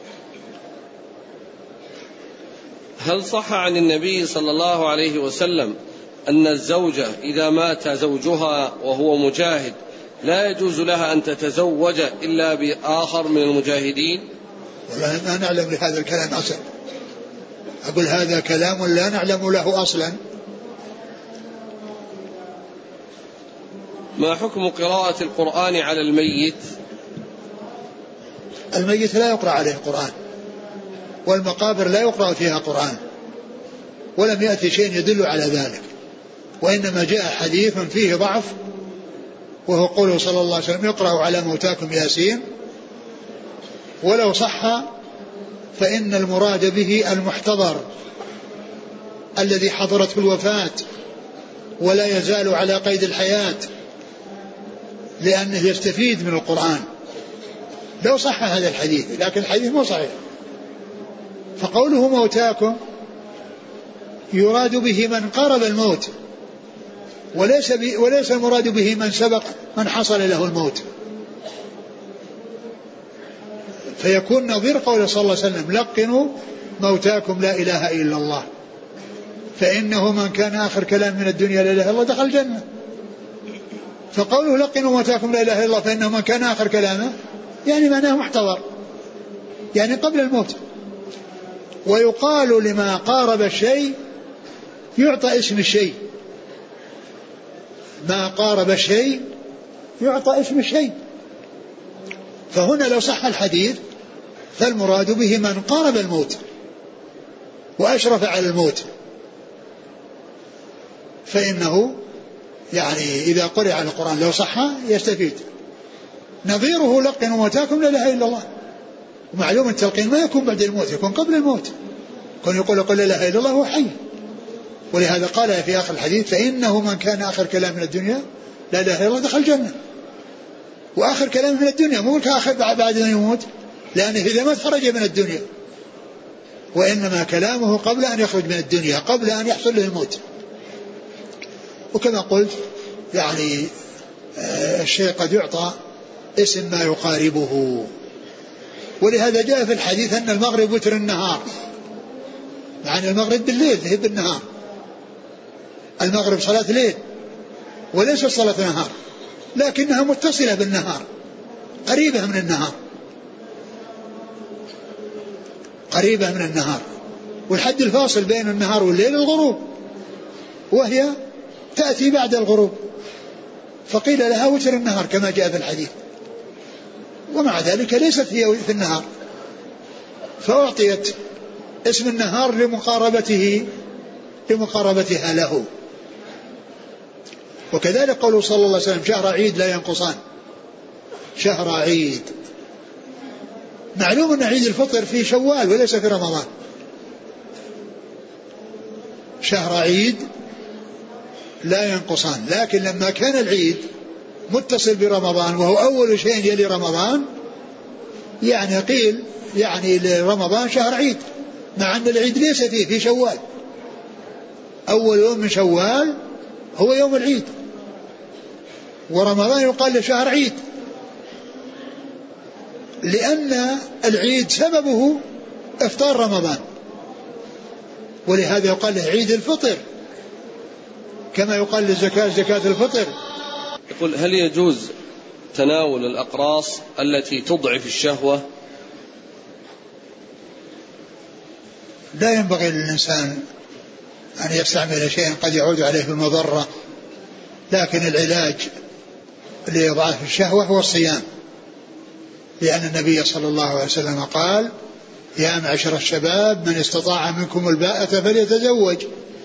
هل صح عن النبي صلى الله عليه وسلم أن الزوجة إذا مات زوجها وهو مجاهد لا يجوز لها أن تتزوج إلا بآخر من المجاهدين؟ والله ما نعلم لهذا الكلام أصلا، أقول هذا كلام لا نعلم له أصلا. ما حكم قراءة القرآن على الميت؟ الميت لا يقرأ عليه القرآن، والمقابر لا يقرأ فيها قرآن، ولم يأتي شيء يدل على ذلك، وإنما جاء حديث فيه ضعف وهو قوله صلى الله عليه وسلم اقرأوا على موتاكم ياسين، ولو صح فإن المراد به المحتضر الذي حضرته الوفاة ولا يزال على قيد الحياة، لأنه يستفيد من القرآن لو صح هذا الحديث، لكن الحديث مو صحيح. فقوله موتاكم يراد به من قرب الموت، وليس, وليس المراد به من سبق من حصل له الموت. فيكون نظير قول صلى الله عليه وسلم لقنوا موتاكم لا إله إلا الله، فإنه من كان آخر كلام من الدنيا لا إله إلا الله دخل الجنة. فقوله لقنوا موتاكم لا إله إلا الله فإنه من كان آخر كلامه يعني معناه محتضر، يعني قبل الموت. ويقال لما قارب الشيء يعطى اسم الشيء، ما قارب الشيء يعطى اسم الشيء. فهنا لو صح الحديث فالمراد به من قارب الموت وأشرف على الموت، فإنه يعني إذا قرئ على القرآن لو صح يستفيد. نظيره لقنوا موتاكم لا إله إلا الله، ومعلوم التلقين ما يكون بعد الموت، يكون قبل الموت. كون يقول قل لا إله إلا الله هو حي، ولهذا قال في آخر الحديث فإنه من كان آخر كلام من الدنيا لا إله إلا الله دخل الجنة. وآخر كلام من الدنيا مو كآخر بعد أن يموت، لأنه إذا ما خرج من الدنيا، وإنما كلامه قبل أن يخرج من الدنيا، قبل أن يحصل له الموت. وكما قلت يعني الشيء قد يعطى اسم ما يقاربه، ولهذا جاء في الحديث أن المغرب وتر النهار، يعني المغرب بالليل هي بالنهار، المغرب صلاة ليل وليس صلاة نهار، لكنها متصلة بالنهار، قريبة من النهار، قريبة من النهار. والحد الفاصل بين النهار والليل الغروب، وهي تأتي بعد الغروب، فقيل لها وتر النهار كما جاء في الحديث، ومع ذلك ليست هي في النهار، فأعطيت اسم النهار لمقاربته لمقاربتها له. وكذلك قوله صلى الله عليه وسلم شهر عيد لا ينقصان، شهر عيد، معلوم أن عيد الفطر في شوال وليس في رمضان. شهر عيد لا ينقصان، لكن لما كان العيد متصل برمضان وهو أول شيء يلي رمضان، يعني قيل يعني لرمضان شهر عيد، مع أن العيد ليس فيه في شوال، أول يوم من شوال هو يوم العيد، ورمضان يقال له شهر عيد، لأن العيد سببه إفطار رمضان، ولهذا يقال له عيد الفطر، كما يقال للزكاة زكاة الفطر. يقول هل يجوز تناول الأقراص التي تضعف الشهوة؟ لا ينبغي للإنسان أن يستعمل شيئا قد يعود عليه بالمضرة، لكن العلاج لإضعاف الشهوة هو الصيام، لأن النبي صلى الله عليه وسلم قال يا معشر الشباب من استطاع منكم الباءة فليتزوج،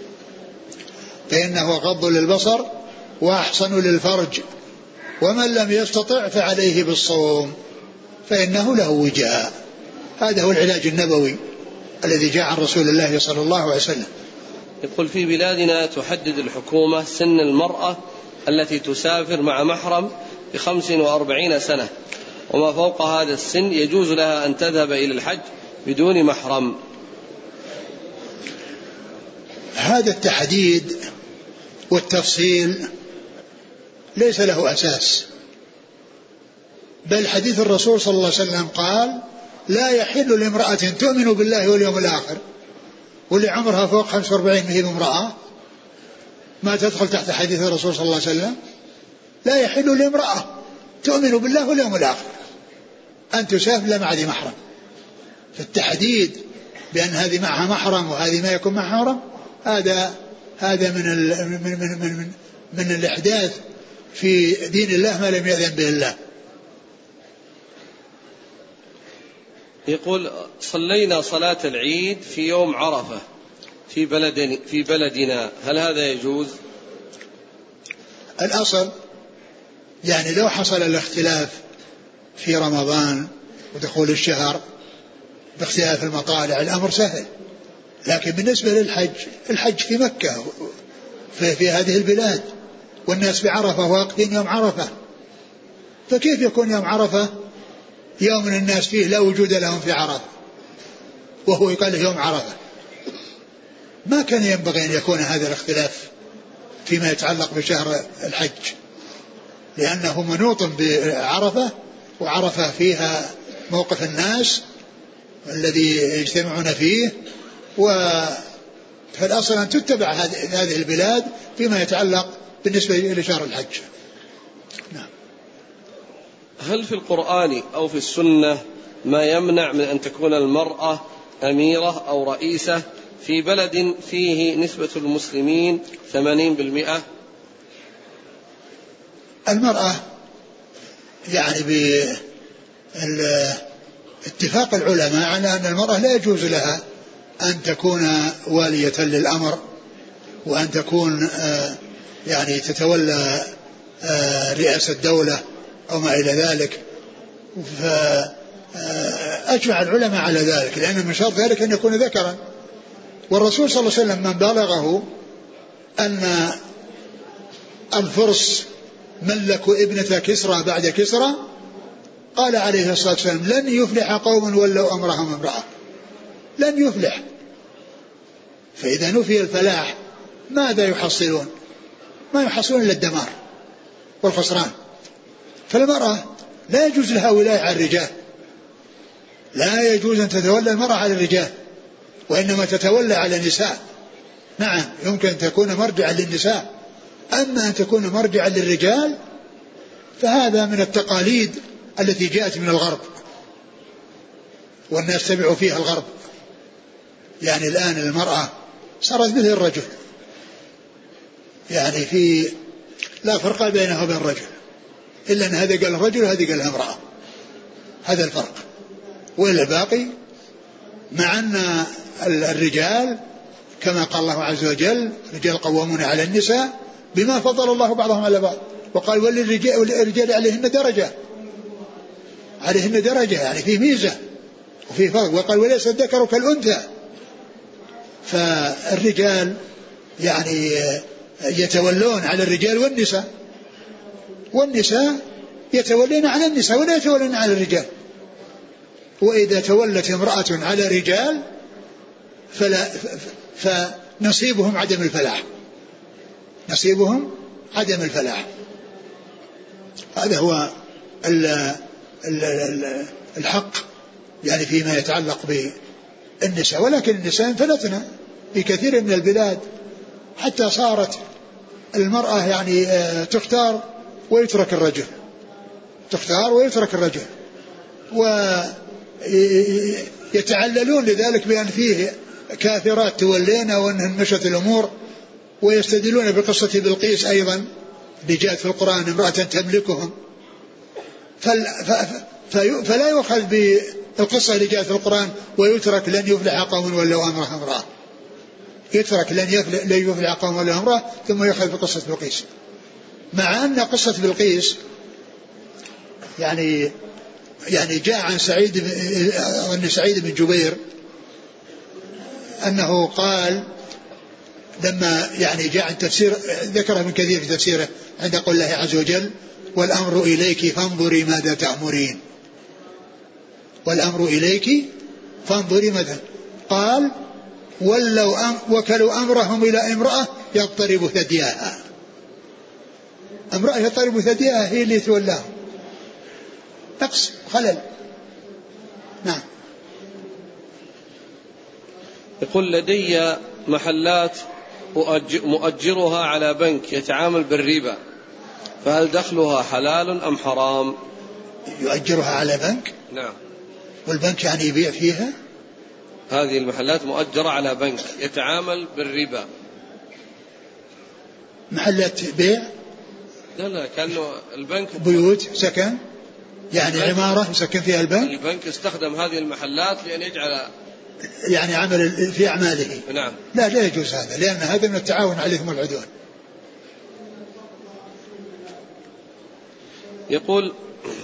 فإنه غض للبصر وأحصن للفرج، ومن لم يستطع فعليه بالصوم فإنه له وجاء. هذا هو العلاج النبوي الذي جاء عن رسول الله صلى الله عليه وسلم. يقول في بلادنا تحدد الحكومة سن المرأة التي تسافر مع محرم بخمس وأربعين سنة، وما فوق هذا السن يجوز لها أن تذهب إلى الحج بدون محرم. هذا التحديد والتفصيل ليس له أساس، بل حديث الرسول صلى الله عليه وسلم قال لا يحل لامرأة تؤمن بالله واليوم الآخر واللي عمرها فوق خمسة وأربعين هي امرأة، ما تدخل تحت حديث الرسول صلى الله عليه وسلم. لا يحل لامرأة تؤمن بالله واليوم الآخر أن تسافر لا مع ذي محرم. فالتحديد بأن هذه معها محرم وهذه ما يكون معها محرم هذا هذا من ال من من من, من, من الإحداث في دين الله ما لم يأذن به الله. يقول صلينا صلاة العيد في يوم عرفة في بلد في بلدنا، هل هذا يجوز؟ الأصل يعني لو حصل الاختلاف في رمضان ودخول الشهر باختلاف المطالع الأمر سهل، لكن بالنسبة للحج الحج في مكة في, في هذه البلاد والناس في عرفة واقفين يوم عرفة، فكيف يكون يوم عرفة يوم من الناس فيه لا وجود لهم في عرفة وهو يقال يوم عرفة؟ ما كان ينبغي أن يكون هذا الاختلاف فيما يتعلق بشهر الحج، لأنه منوط بعرفة وعرفة فيها موقف الناس الذي يجتمعون فيه، فالأصل أن تتبع هذه البلاد فيما يتعلق بالنسبة لشهر الحج. نعم. هل في القرآن أو في السنة ما يمنع من أن تكون المرأة أميرة أو رئيسة في بلد فيه نسبة المسلمين ثمانين بالمئة؟ المرأة يعني باتفاق العلماء على أن المرأة لا يجوز لها أن تكون والية للأمر وأن تكون يعني تتولى رئاسة الدولة أو ما إلى ذلك، فأجمع العلماء على ذلك، لأن من شرط ذلك أن يكون ذكرا. والرسول صلى الله عليه وسلم من بلغه أن الفرس ملكوا ابنة كسرى بعد كسرى قال عليه الصلاة والسلام لن يفلح قوم ولوا أمرهم امرأة، لن يفلح. فإذا نفي الفلاح ماذا يحصلون؟ ما يحصلون إلا الدمار والخسران. فالمرأة لا يجوز لها ولاية على الرجال، لا يجوز أن تتولى المرأة على الرجال، وإنما تتولى على النساء. نعم يمكن أن تكون مرجعا للنساء، أما أن تكون مرجعا للرجال فهذا من التقاليد التي جاءت من الغرب والناس تبعوا فيها الغرب. يعني الآن المرأة صارت مثل الرجل، يعني في لا فرق بينها وبين الرجل إلا أن هذا قال الرجل وهذا قال امرأة، هذا الفرق. وإلا الباقي مع أن الرجال كما قال الله عز وجل الرجال قوامون على النساء بما فضل الله بعضهم على بعض، وقال وللرجال عليهن درجة، عليهن درجة يعني في ميزة وفي فرق، وقال وليس الذكر كالأنثى. فالرجال يعني يتولون على الرجال والنساء، والنساء يتولون على النساء ولا يتولون على الرجال. وإذا تولت امرأة على رجال فلا فنصيبهم عدم الفلاح، نصيبهم عدم الفلاح. هذا هو الحق يعني فيما يتعلق بالنساء. ولكن النساء انفلتنا في كثير من البلاد حتى صارت المرأة يعني تختار ويترك الرجل، تختار ويترك الرجل، ويتعللون لذلك بأن فيه كافرات تولينا وأنهن مشت الأمور، ويستدلون بقصة بلقيس أيضا اللي جاءت في القرآن امرأة تملكهم. فلا يؤخذ بالقصة اللي جاءت في القرآن ويترك لن يفلح قوم ولو أمرها امرأة، يترك لن يفلح قوم ولو امرأة ثم يؤخذ بقصة بلقيس، مع أن قصة بلقيس يعني يعني جاء عن سعيد بن سعيد بن جبير أنه قال لما يعني جاء عن تفسير ذكره ابن كثير في تفسيره عند قول الله عز وجل والأمر إليك فانظري ماذا تأمرين، والأمر إليك فانظري ماذا، قال ولو أم وكلوا أمرهم إلى امرأة يضطرب ثدياها، امرأة يضطرب ثدياها هي اللي تولاهم، نقص خلل. نعم. يقول لدي محلات مؤجرها على بنك يتعامل بالربا، فهل دخلها حلال أم حرام؟ يؤجرها على بنك. نعم. والبنك يعني يبيع فيها؟ هذه المحلات مؤجرة على بنك يتعامل بالربا. محلات بيع؟ لا لا، كأنه البنك بيوت سكن يعني عمارة يسكن فيها البنك. البنك استخدم هذه المحلات لأن يجعل يعني عمل في أعماله. نعم. لا لا يجوز هذا، لأن هذا من التعاون عليكم العدوان. يقول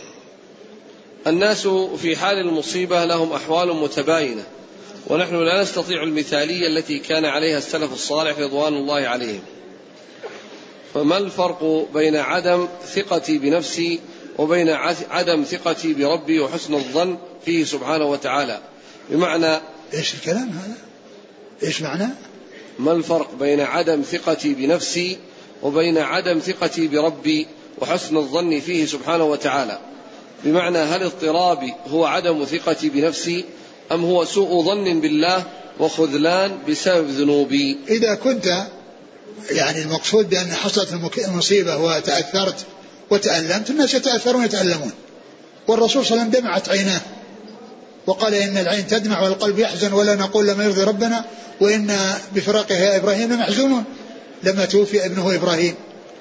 الناس في حال المصيبة لهم أحوال متباينة، ونحن لا نستطيع المثالية التي كان عليها السلف الصالح رضوان الله عليهم، فما الفرق بين عدم ثقتي بنفسي وبين عدم ثقتي بربي وحسن الظن فيه سبحانه وتعالى؟ بمعنى إيش الكلام هذا؟ إيش معنى؟ ما الفرق بين عدم ثقتي بنفسي وبين عدم ثقتي بربي وحسن الظن فيه سبحانه وتعالى؟ بمعنى هل اضطرابي هو عدم ثقتي بنفسي أم هو سوء ظن بالله وخذلان بسبب ذنوبي؟ إذا كنت يعني المقصود بأن حصلت المصيبة وتأثرت وتألمت، الناس يتأثرون ويتألمون، والرسول صلى الله عليه وسلم دمعت عيناه وقال إن العين تدمع والقلب يحزن ولا نقول لما يرضي ربنا وإن بفراقه يا إبراهيم لمحزونون. لما توفي ابنه إبراهيم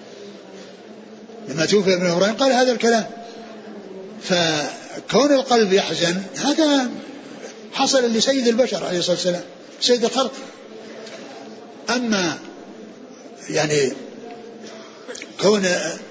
لما توفي ابنه إبراهيم قال هذا الكلام. فكون القلب يحزن هذا حصل لسيد البشر عليه الصلاة والسلام، سيد الخلق. أما يعني كون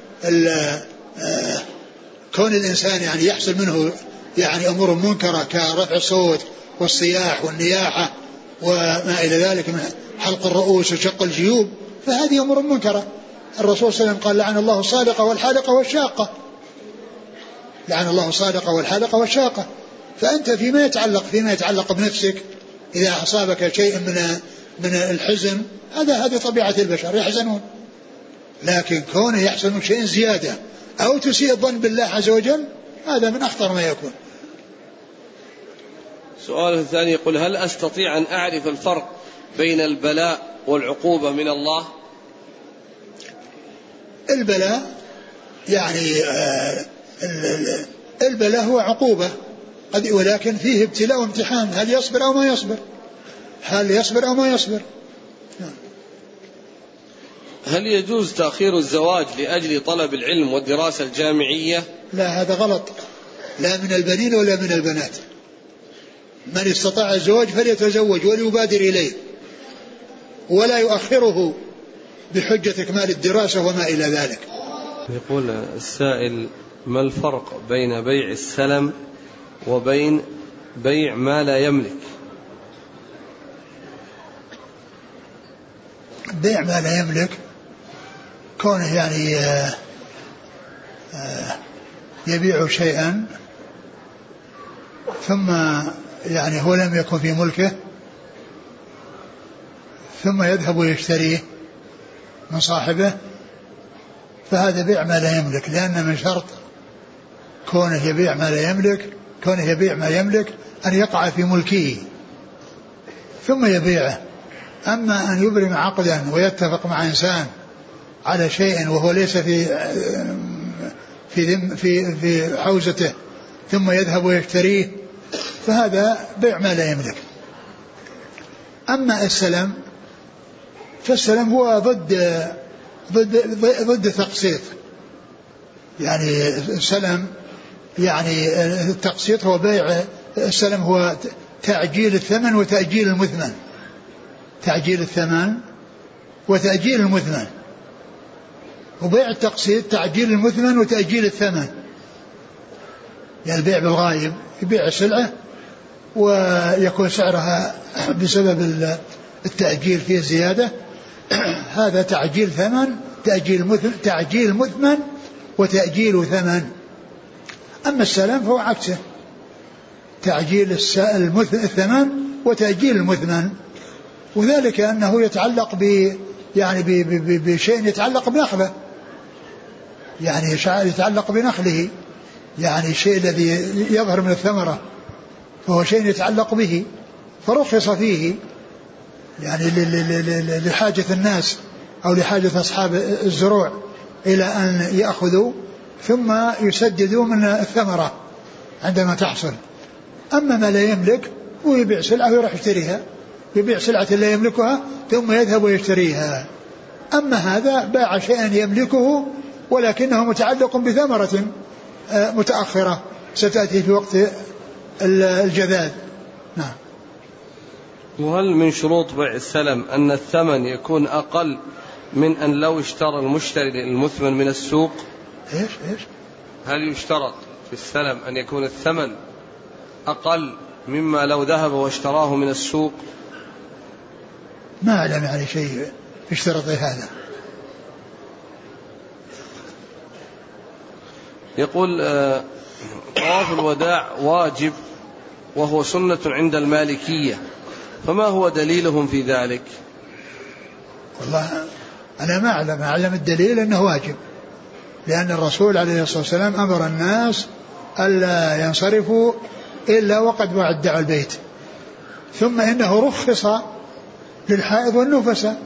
كون الإنسان يعني يحصل منه يعني أمور منكرة كرفع الصوت والصياح والنياحة وما إلى ذلك من حلق الرؤوس وشق الجيوب، فهذه أمور منكرة. الرسول صلى الله عليه وسلم قال لعن الله الصادقة والحالقة والشاقة، لعن الله الصادقة والحالقة والشاقة. فأنت فيما يتعلق فيما يتعلق بنفسك إذا أصابك شيء من من الحزن، هذا هذه طبيعة البشر يحزنون، لكن كونه يحصل من شيء زيادة أو تسيء الظن بالله عز وجل هذا من أخطر ما يكون. سؤال الثاني يقول هل أستطيع أن أعرف الفرق بين البلاء والعقوبة من الله؟ البلاء يعني آه البلاء هو عقوبة، ولكن فيه ابتلاء وامتحان، هل يصبر أو ما يصبر هل يصبر أو ما يصبر. هل يجوز تأخير الزواج لأجل طلب العلم والدراسة الجامعية؟ لا، هذا غلط، لا من البنين ولا من البنات. من استطاع الزواج فليتزوج وليبادر إليه ولا يؤخره بحجة إكمال الدراسة وما إلى ذلك. يقول السائل ما الفرق بين بيع السلم وبين بيع ما لا يملك؟ بيع ما لا يملك كونه يعني آآ آآ يبيع شيئا ثم يعني هو لم يكن في ملكه ثم يذهب ويشتريه من صاحبه، فهذا بيع ما لا يملك، لأن من شرط كونه يبيع ما لا يملك كونه يبيع ما يملك أن يقع في ملكه ثم يبيعه. أما أن يبرم عقدا ويتفق مع إنسان على شيء وهو ليس في في في في حوزته ثم يذهب ويشتريه فهذا بيع ما لا يملك. أما السلم فالسلم هو ضد ضد ضد التقسيط، يعني السلم يعني التقسيط هو بيع السلم هو تعجيل الثمن وتأجيل المثمن، تعجيل الثمن وتأجيل المثمن، وبيع التقسيط تعجيل المثمن وتأجيل الثمن. يعني البيع بالغايب يبيع السلعة ويكون سعرها بسبب التأجيل فيه زيادة، هذا تعجيل ثمن تأجيل مثمن تعجيل مثمن وتأجيل ثمن. أما السلم فهو عكسه، تعجيل الثمن وتأجيل المثمن، وذلك أنه يتعلق ب يعني بشيء يتعلق بنخله، يعني يتعلق بنخله، يعني الشيء الذي يظهر من الثمرة فهو شيء يتعلق به فرخص فيه يعني لحاجة الناس أو لحاجة أصحاب الزروع إلى أن يأخذوا ثم يسددوا من الثمرة عندما تحصل. أما ما لا يملك ويبيع سلعة ويروح يشتريها، يبيع سلعة لا يملكها ثم يذهب ويشتريها. أما هذا باع شيئا يملكه ولكنه متعلق بثمرة متأخرة ستأتي في وقت الجذاذ. نعم. وهل من شروط بيع السلم أن الثمن يكون أقل من أن لو اشترى المشتري المثمن من السوق؟ إيش إيش هل يشترط في السلم أن يكون الثمن أقل مما لو ذهب واشتراه من السوق؟ ما أعلم يعني شيء يشترط هذا. يقول طواف الوداع واجب وهو سنة عند المالكية، فما هو دليلهم في ذلك؟ والله أنا ما أعلم أعلم الدليل أنه واجب، لأن الرسول عليه الصلاة والسلام أمر الناس ألا ينصرفوا إلا وقد ودعوا البيت، ثم إنه رخص للحائض والنفساء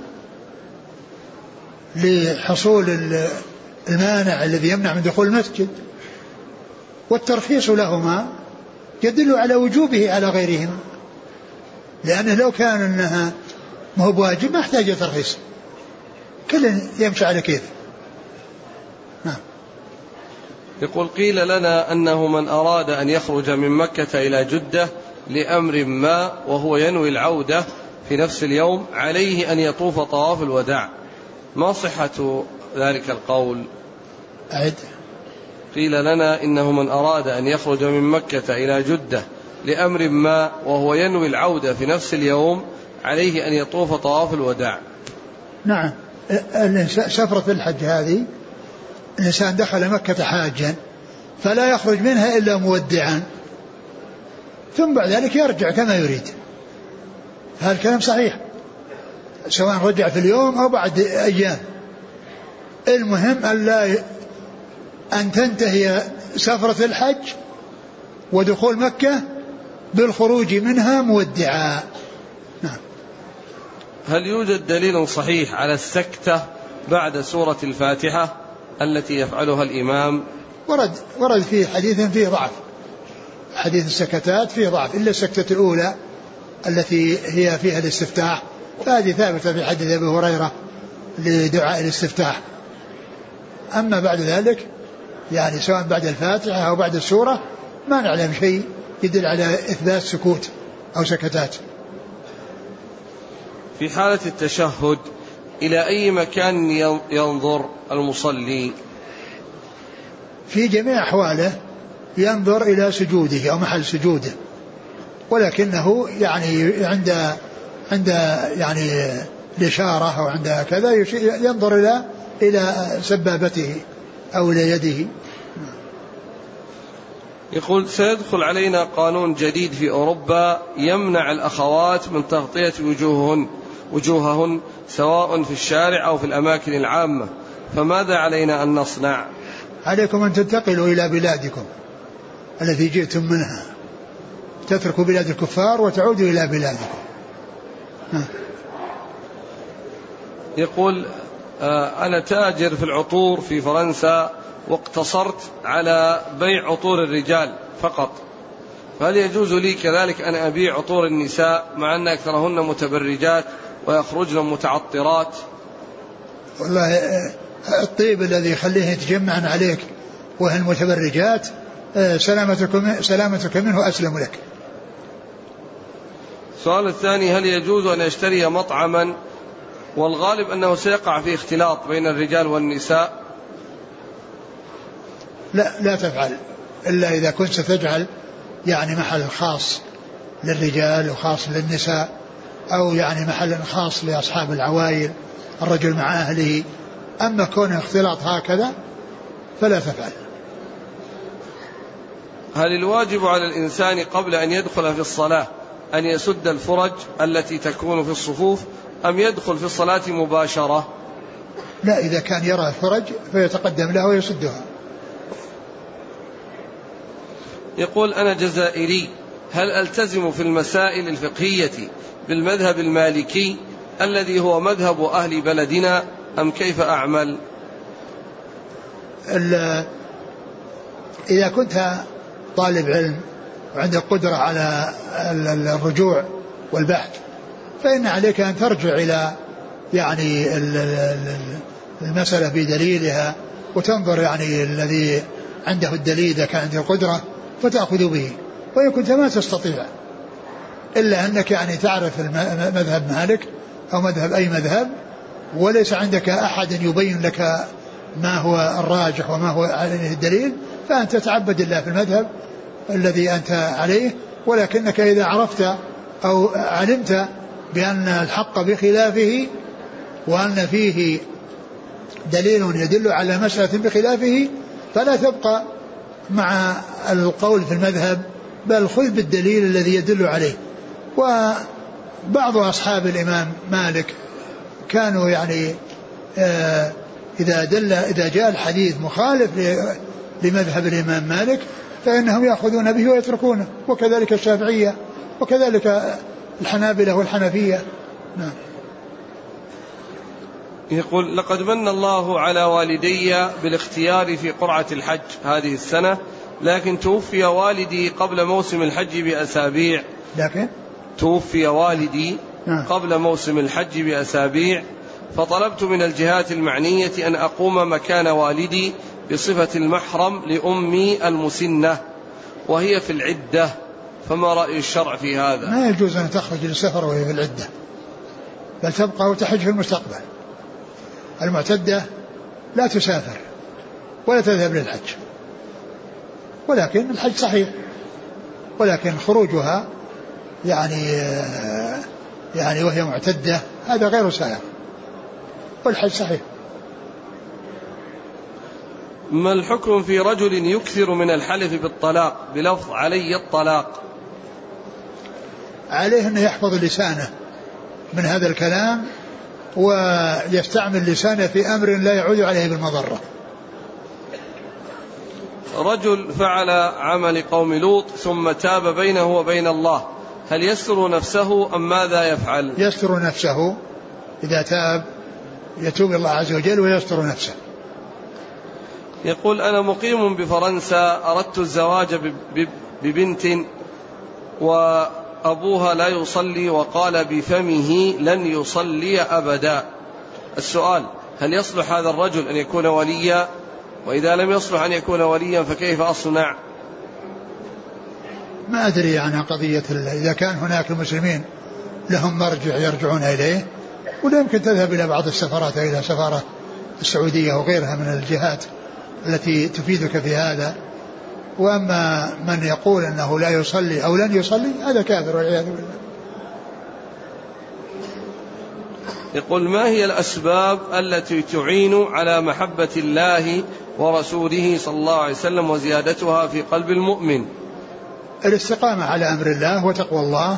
لحصول المانع الذي يمنع من دخول المسجد، والترخيص لهما يدل على وجوبه على غيرهما، لأنه لو كان أنها ما هو بواجب ما احتاج ترخيص، كل يمشي على كيف. نعم. يقول قيل لنا أنه من أراد أن يخرج من مكة إلى جدة لأمر ما وهو ينوي العودة في نفس اليوم عليه أن يطوف طواف الوداع، ما صحة ذلك القول؟ أعد. قيل لنا إنه من أراد أن يخرج من مكة إلى جدة لأمر ما وهو ينوي العودة في نفس اليوم عليه أن يطوف طواف الوداع. نعم. سفرة الحج هذه الإنسان دخل مكة حاجا فلا يخرج منها إلا مودعا، ثم بعد ذلك يرجع كما يريد. هذا الكلام صحيح سواء رجع في اليوم أو بعد أيام، المهم أن لا أن تنتهي سفرة الحج ودخول مكة بالخروج منها مودعا. نعم. هل يوجد دليل صحيح على السكتة بعد سورة الفاتحة التي يفعلها الإمام؟ ورد ورد فيه حديث فيه ضعف، حديث السكتات فيه ضعف، إلا السكتة الأولى التي هي فيها الاستفتاح فهذه ثابتة في حديث أبي هريرة لدعاء الاستفتاح. أما بعد ذلك يعني سواء بعد الفاتحة أو بعد السورة ما نعلم شيء يدل على إثبات سكوت أو سكتات. في حالة التشهد إلى أي مكان ينظر المصلي؟ في جميع أحواله ينظر إلى سجوده أو محل سجوده، ولكنه يعني عند عند يعني الإشارة أو عند كذا ينظر إلى إلى سبابته أو إلى يده. يقول سيدخل علينا قانون جديد في أوروبا يمنع الأخوات من تغطية وجوههن وجوههن سواء في الشارع أو في الأماكن العامة، فماذا علينا أن نصنع؟ عليكم أن تنتقلوا إلى بلادكم التي جئتم منها، تتركوا بلاد الكفار وتعودوا إلى بلادكم. ها. يقول آه أنا تاجر في العطور في فرنسا واقتصرت على بيع عطور الرجال فقط، فهل يجوز لي كذلك أن أبيع عطور النساء مع أن أكثرهن متبرجات ويخرجن متعطرات؟ والله الطيب الذي يخليه يتجمعن عليك وهي المتبرجات سلامتك, سلامتك منه أسلم لك. السؤال الثاني هل يجوز أن يشتري مطعما والغالب أنه سيقع في اختلاط بين الرجال والنساء؟ لا لا تفعل إلا إذا كنت ستجعل يعني محل خاص للرجال وخاص للنساء، أو يعني محل خاص لأصحاب العوائل الرجل مع أهله. أما كون اختلاط هكذا فلا تفعل. هل الواجب على الإنسان قبل أن يدخل في الصلاة أن يسد الفرج التي تكون في الصفوف أم يدخل في الصلاة مباشرة؟ لا، إذا كان يرى الفرج فيتقدم له ويسدها. يقول أنا جزائري، هل ألتزم في المسائل الفقهية بالمذهب المالكي الذي هو مذهب أهل بلدنا أم كيف أعمل؟ إذا كنت طالب علم وعندك قدرة على الرجوع والبحث فإن عليك أن ترجع إلى يعني المسألة بدليلها وتنظر يعني الذي عنده الدليل إذا كان عنده قدرة فتأخذ به. وإن كنت ما تستطيع إلا أنك يعني تعرف مذهب مالك أو مذهب أي مذهب وليس عندك أحد يبين لك ما هو الراجح وما هو عليه الدليل فأنت تعبد الله في المذهب الذي أنت عليه. ولكنك إذا عرفت أو علمت بأن الحق بخلافه وأن فيه دليل يدل على مسألة بخلافه فلا تبقى مع القول في المذهب بل خذ بالدليل الذي يدل عليه. وبعض أصحاب الإمام مالك كانوا يعني آه إذا دل إذا جاء الحديث مخالف لمذهب الإمام مالك فإنهم يأخذون به ويتركونه وكذلك الشافعية وكذلك الحنابلة والحنفية. نعم. يقول لقد من الله على والدي بالاختيار في قرعة الحج هذه السنة لكن توفي والدي قبل موسم الحج بأسابيع لكن توفي والدي نعم. قبل موسم الحج بأسابيع فطلبت من الجهات المعنية أن أقوم مكان والدي بصفة المحرم لأمي المسنة وهي في العدة فما رأي الشرع في هذا؟ ما يجوز أن تخرج للسفر وهي في العدة بل تبقى وتحج في المستقبل. المعتدة لا تسافر ولا تذهب للحج ولكن الحج صحيح ولكن خروجها يعني يعني وهي معتدة هذا غير سائغ والحج صحيح. ما الحكم في رجل يكثر من الحلف بالطلاق بلفظ علي الطلاق؟ عليه أن يحفظ لسانه من هذا الكلام ويستعمل لسانه في أمر لا يعود عليه بالمضرة. رجل فعل عمل قوم لوط ثم تاب بينه وبين الله هل يستر نفسه أم ماذا يفعل؟ يستر نفسه إذا تاب يتوب الله عز وجل ويستر نفسه. يقول أنا مقيم بفرنسا أردت الزواج ببنت وأبوها لا يصلي وقال بفمه لن يصلي أبدا. السؤال هل يصلح هذا الرجل أن يكون وليا وإذا لم يصلح أن يكون وليا فكيف أصنع؟ ما أدري عن قضية إذا كان هناك المسلمين لهم مرجع يرجعون إليه ولا يمكن تذهب إلى بعض السفارات إلى سفارة السعودية وغيرها من الجهات التي تفيدك في هذا. وأما من يقول أنه لا يصلي أو لن يصلي هذا كافر والعياذ بالله. يقول ما هي الأسباب التي تعين على محبة الله ورسوله صلى الله عليه وسلم وزيادتها في قلب المؤمن؟ الاستقامة على أمر الله وتقوى الله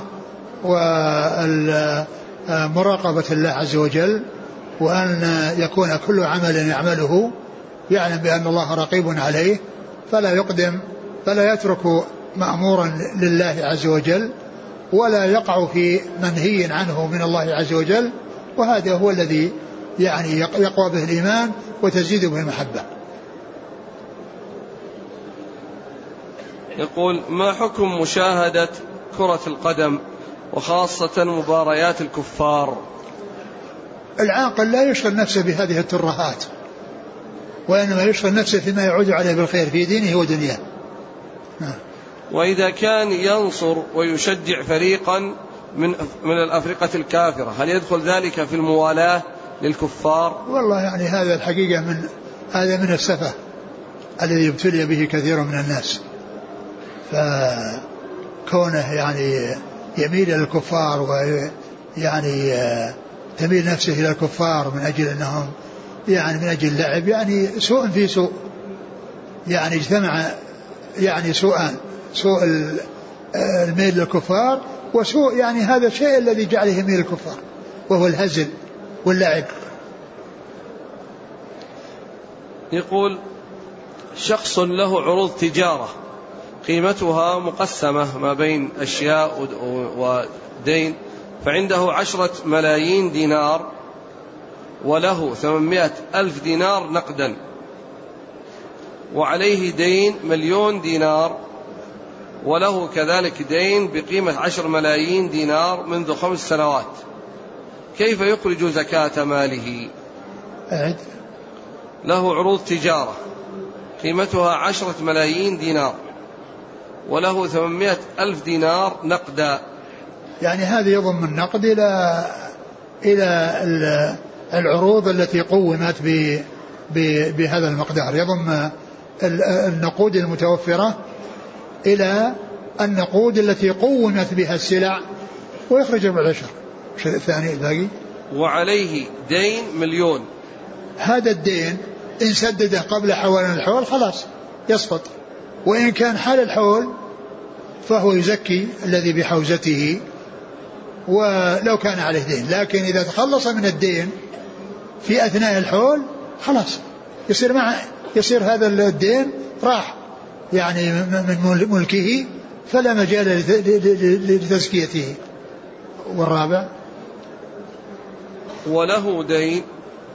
ومراقبة الله عز وجل وأن يكون كل عمل يعمله يعلم بأن الله رقيب عليه فلا يقدم فلا يترك مأمورا لله عز وجل ولا يقع في منهي عنه من الله عز وجل وهذا هو الذي يعني يقوى به الإيمان وتزيد به المحبة. يقول ما حكم مشاهدة كرة القدم وخاصة مباريات الكفار؟ العاقل لا يشغل نفسه بهذه الترهات وإنما يشغل نفسه فيما يعود عليه بالخير في دينه ودنياه. وإذا كان ينصر ويشجع فريقا من من الأفرقة الكافرة هل يدخل ذلك في الموالاة للكفار؟ والله يعني هذا الحقيقة من هذا من السفه الذي ابتلي به كثير من الناس فكونه يعني يميل إلى الكفار ويعني تميل نفسه إلى الكفار من أجل أنهم يعني من أجل اللعب يعني سوء في سوء يعني اجتمع يعني سوءان سوء الميل للكفار وسوء يعني هذا الشيء الذي جعله يميل الكفار وهو الهزل واللعب. يقول شخص له عروض تجارة قيمتها مقسمة ما بين أشياء ودين فعنده عشرة ملايين دينار وله ثمانمائة ألف دينار نقدا وعليه دين مليون دينار وله كذلك دين بقيمة عشر ملايين دينار منذ خمس سنوات، كيف يخرج زكاة ماله؟ أعد. له عروض تجارة قيمتها عشرة ملايين دينار وله ثمانمائة ألف دينار نقدا. يعني هذا يضم النقد إلى إلى العروض التي قومت بهذا المقدار، يضم النقود المتوفرة إلى النقود التي قومت بها السلع ويخرج بالعشر. الثاني الباقي وعليه دين مليون، هذا الدين إن سدده قبل حوالين الحول خلاص يسقط، وإن كان حال الحول فهو يزكي الذي بحوزته ولو كان عليه دين، لكن إذا تخلص من الدين في أثناء الحول خلاص يصير مع يصير هذا الدين راح يعني من ملكه فلا مجال لتزكيته. والرابع وله دين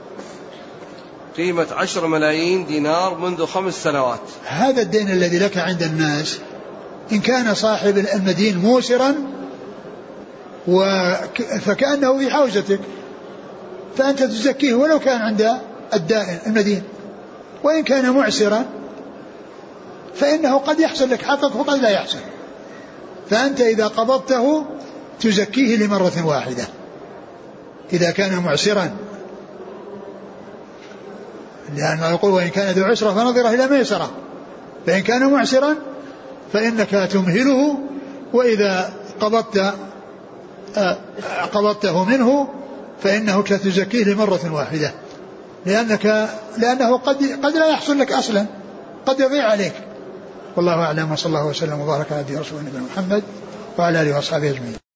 قيمة عشر ملايين دينار منذ خمس سنوات. هذا الدين الذي لك عند الناس إن كان صاحب المدين موسرا فكأنه في حوزتك فأنت تزكيه ولو كان عند الدائن المدين، وإن كان معسرا فإنه قد يحصل لك حقك وقد لا يحصل، فأنت إذا قبضته تزكيه لمرة واحدة إذا كان معسرا، لأنه يقول وإن كان ذو عسرة فنظرة إلى ميسرة، فإن كان معسرا فإنك تمهله، وإذا قبضت قبضته منه فإنه تزكيه لمرة واحدة، لأنك لأنه قد قد لا يحصل لك أصلا، قد يضيع عليك. والله أعلم، وصلى الله وسلم وبارك على رسول الله محمد وعلى آله وأصحابه أجمعين.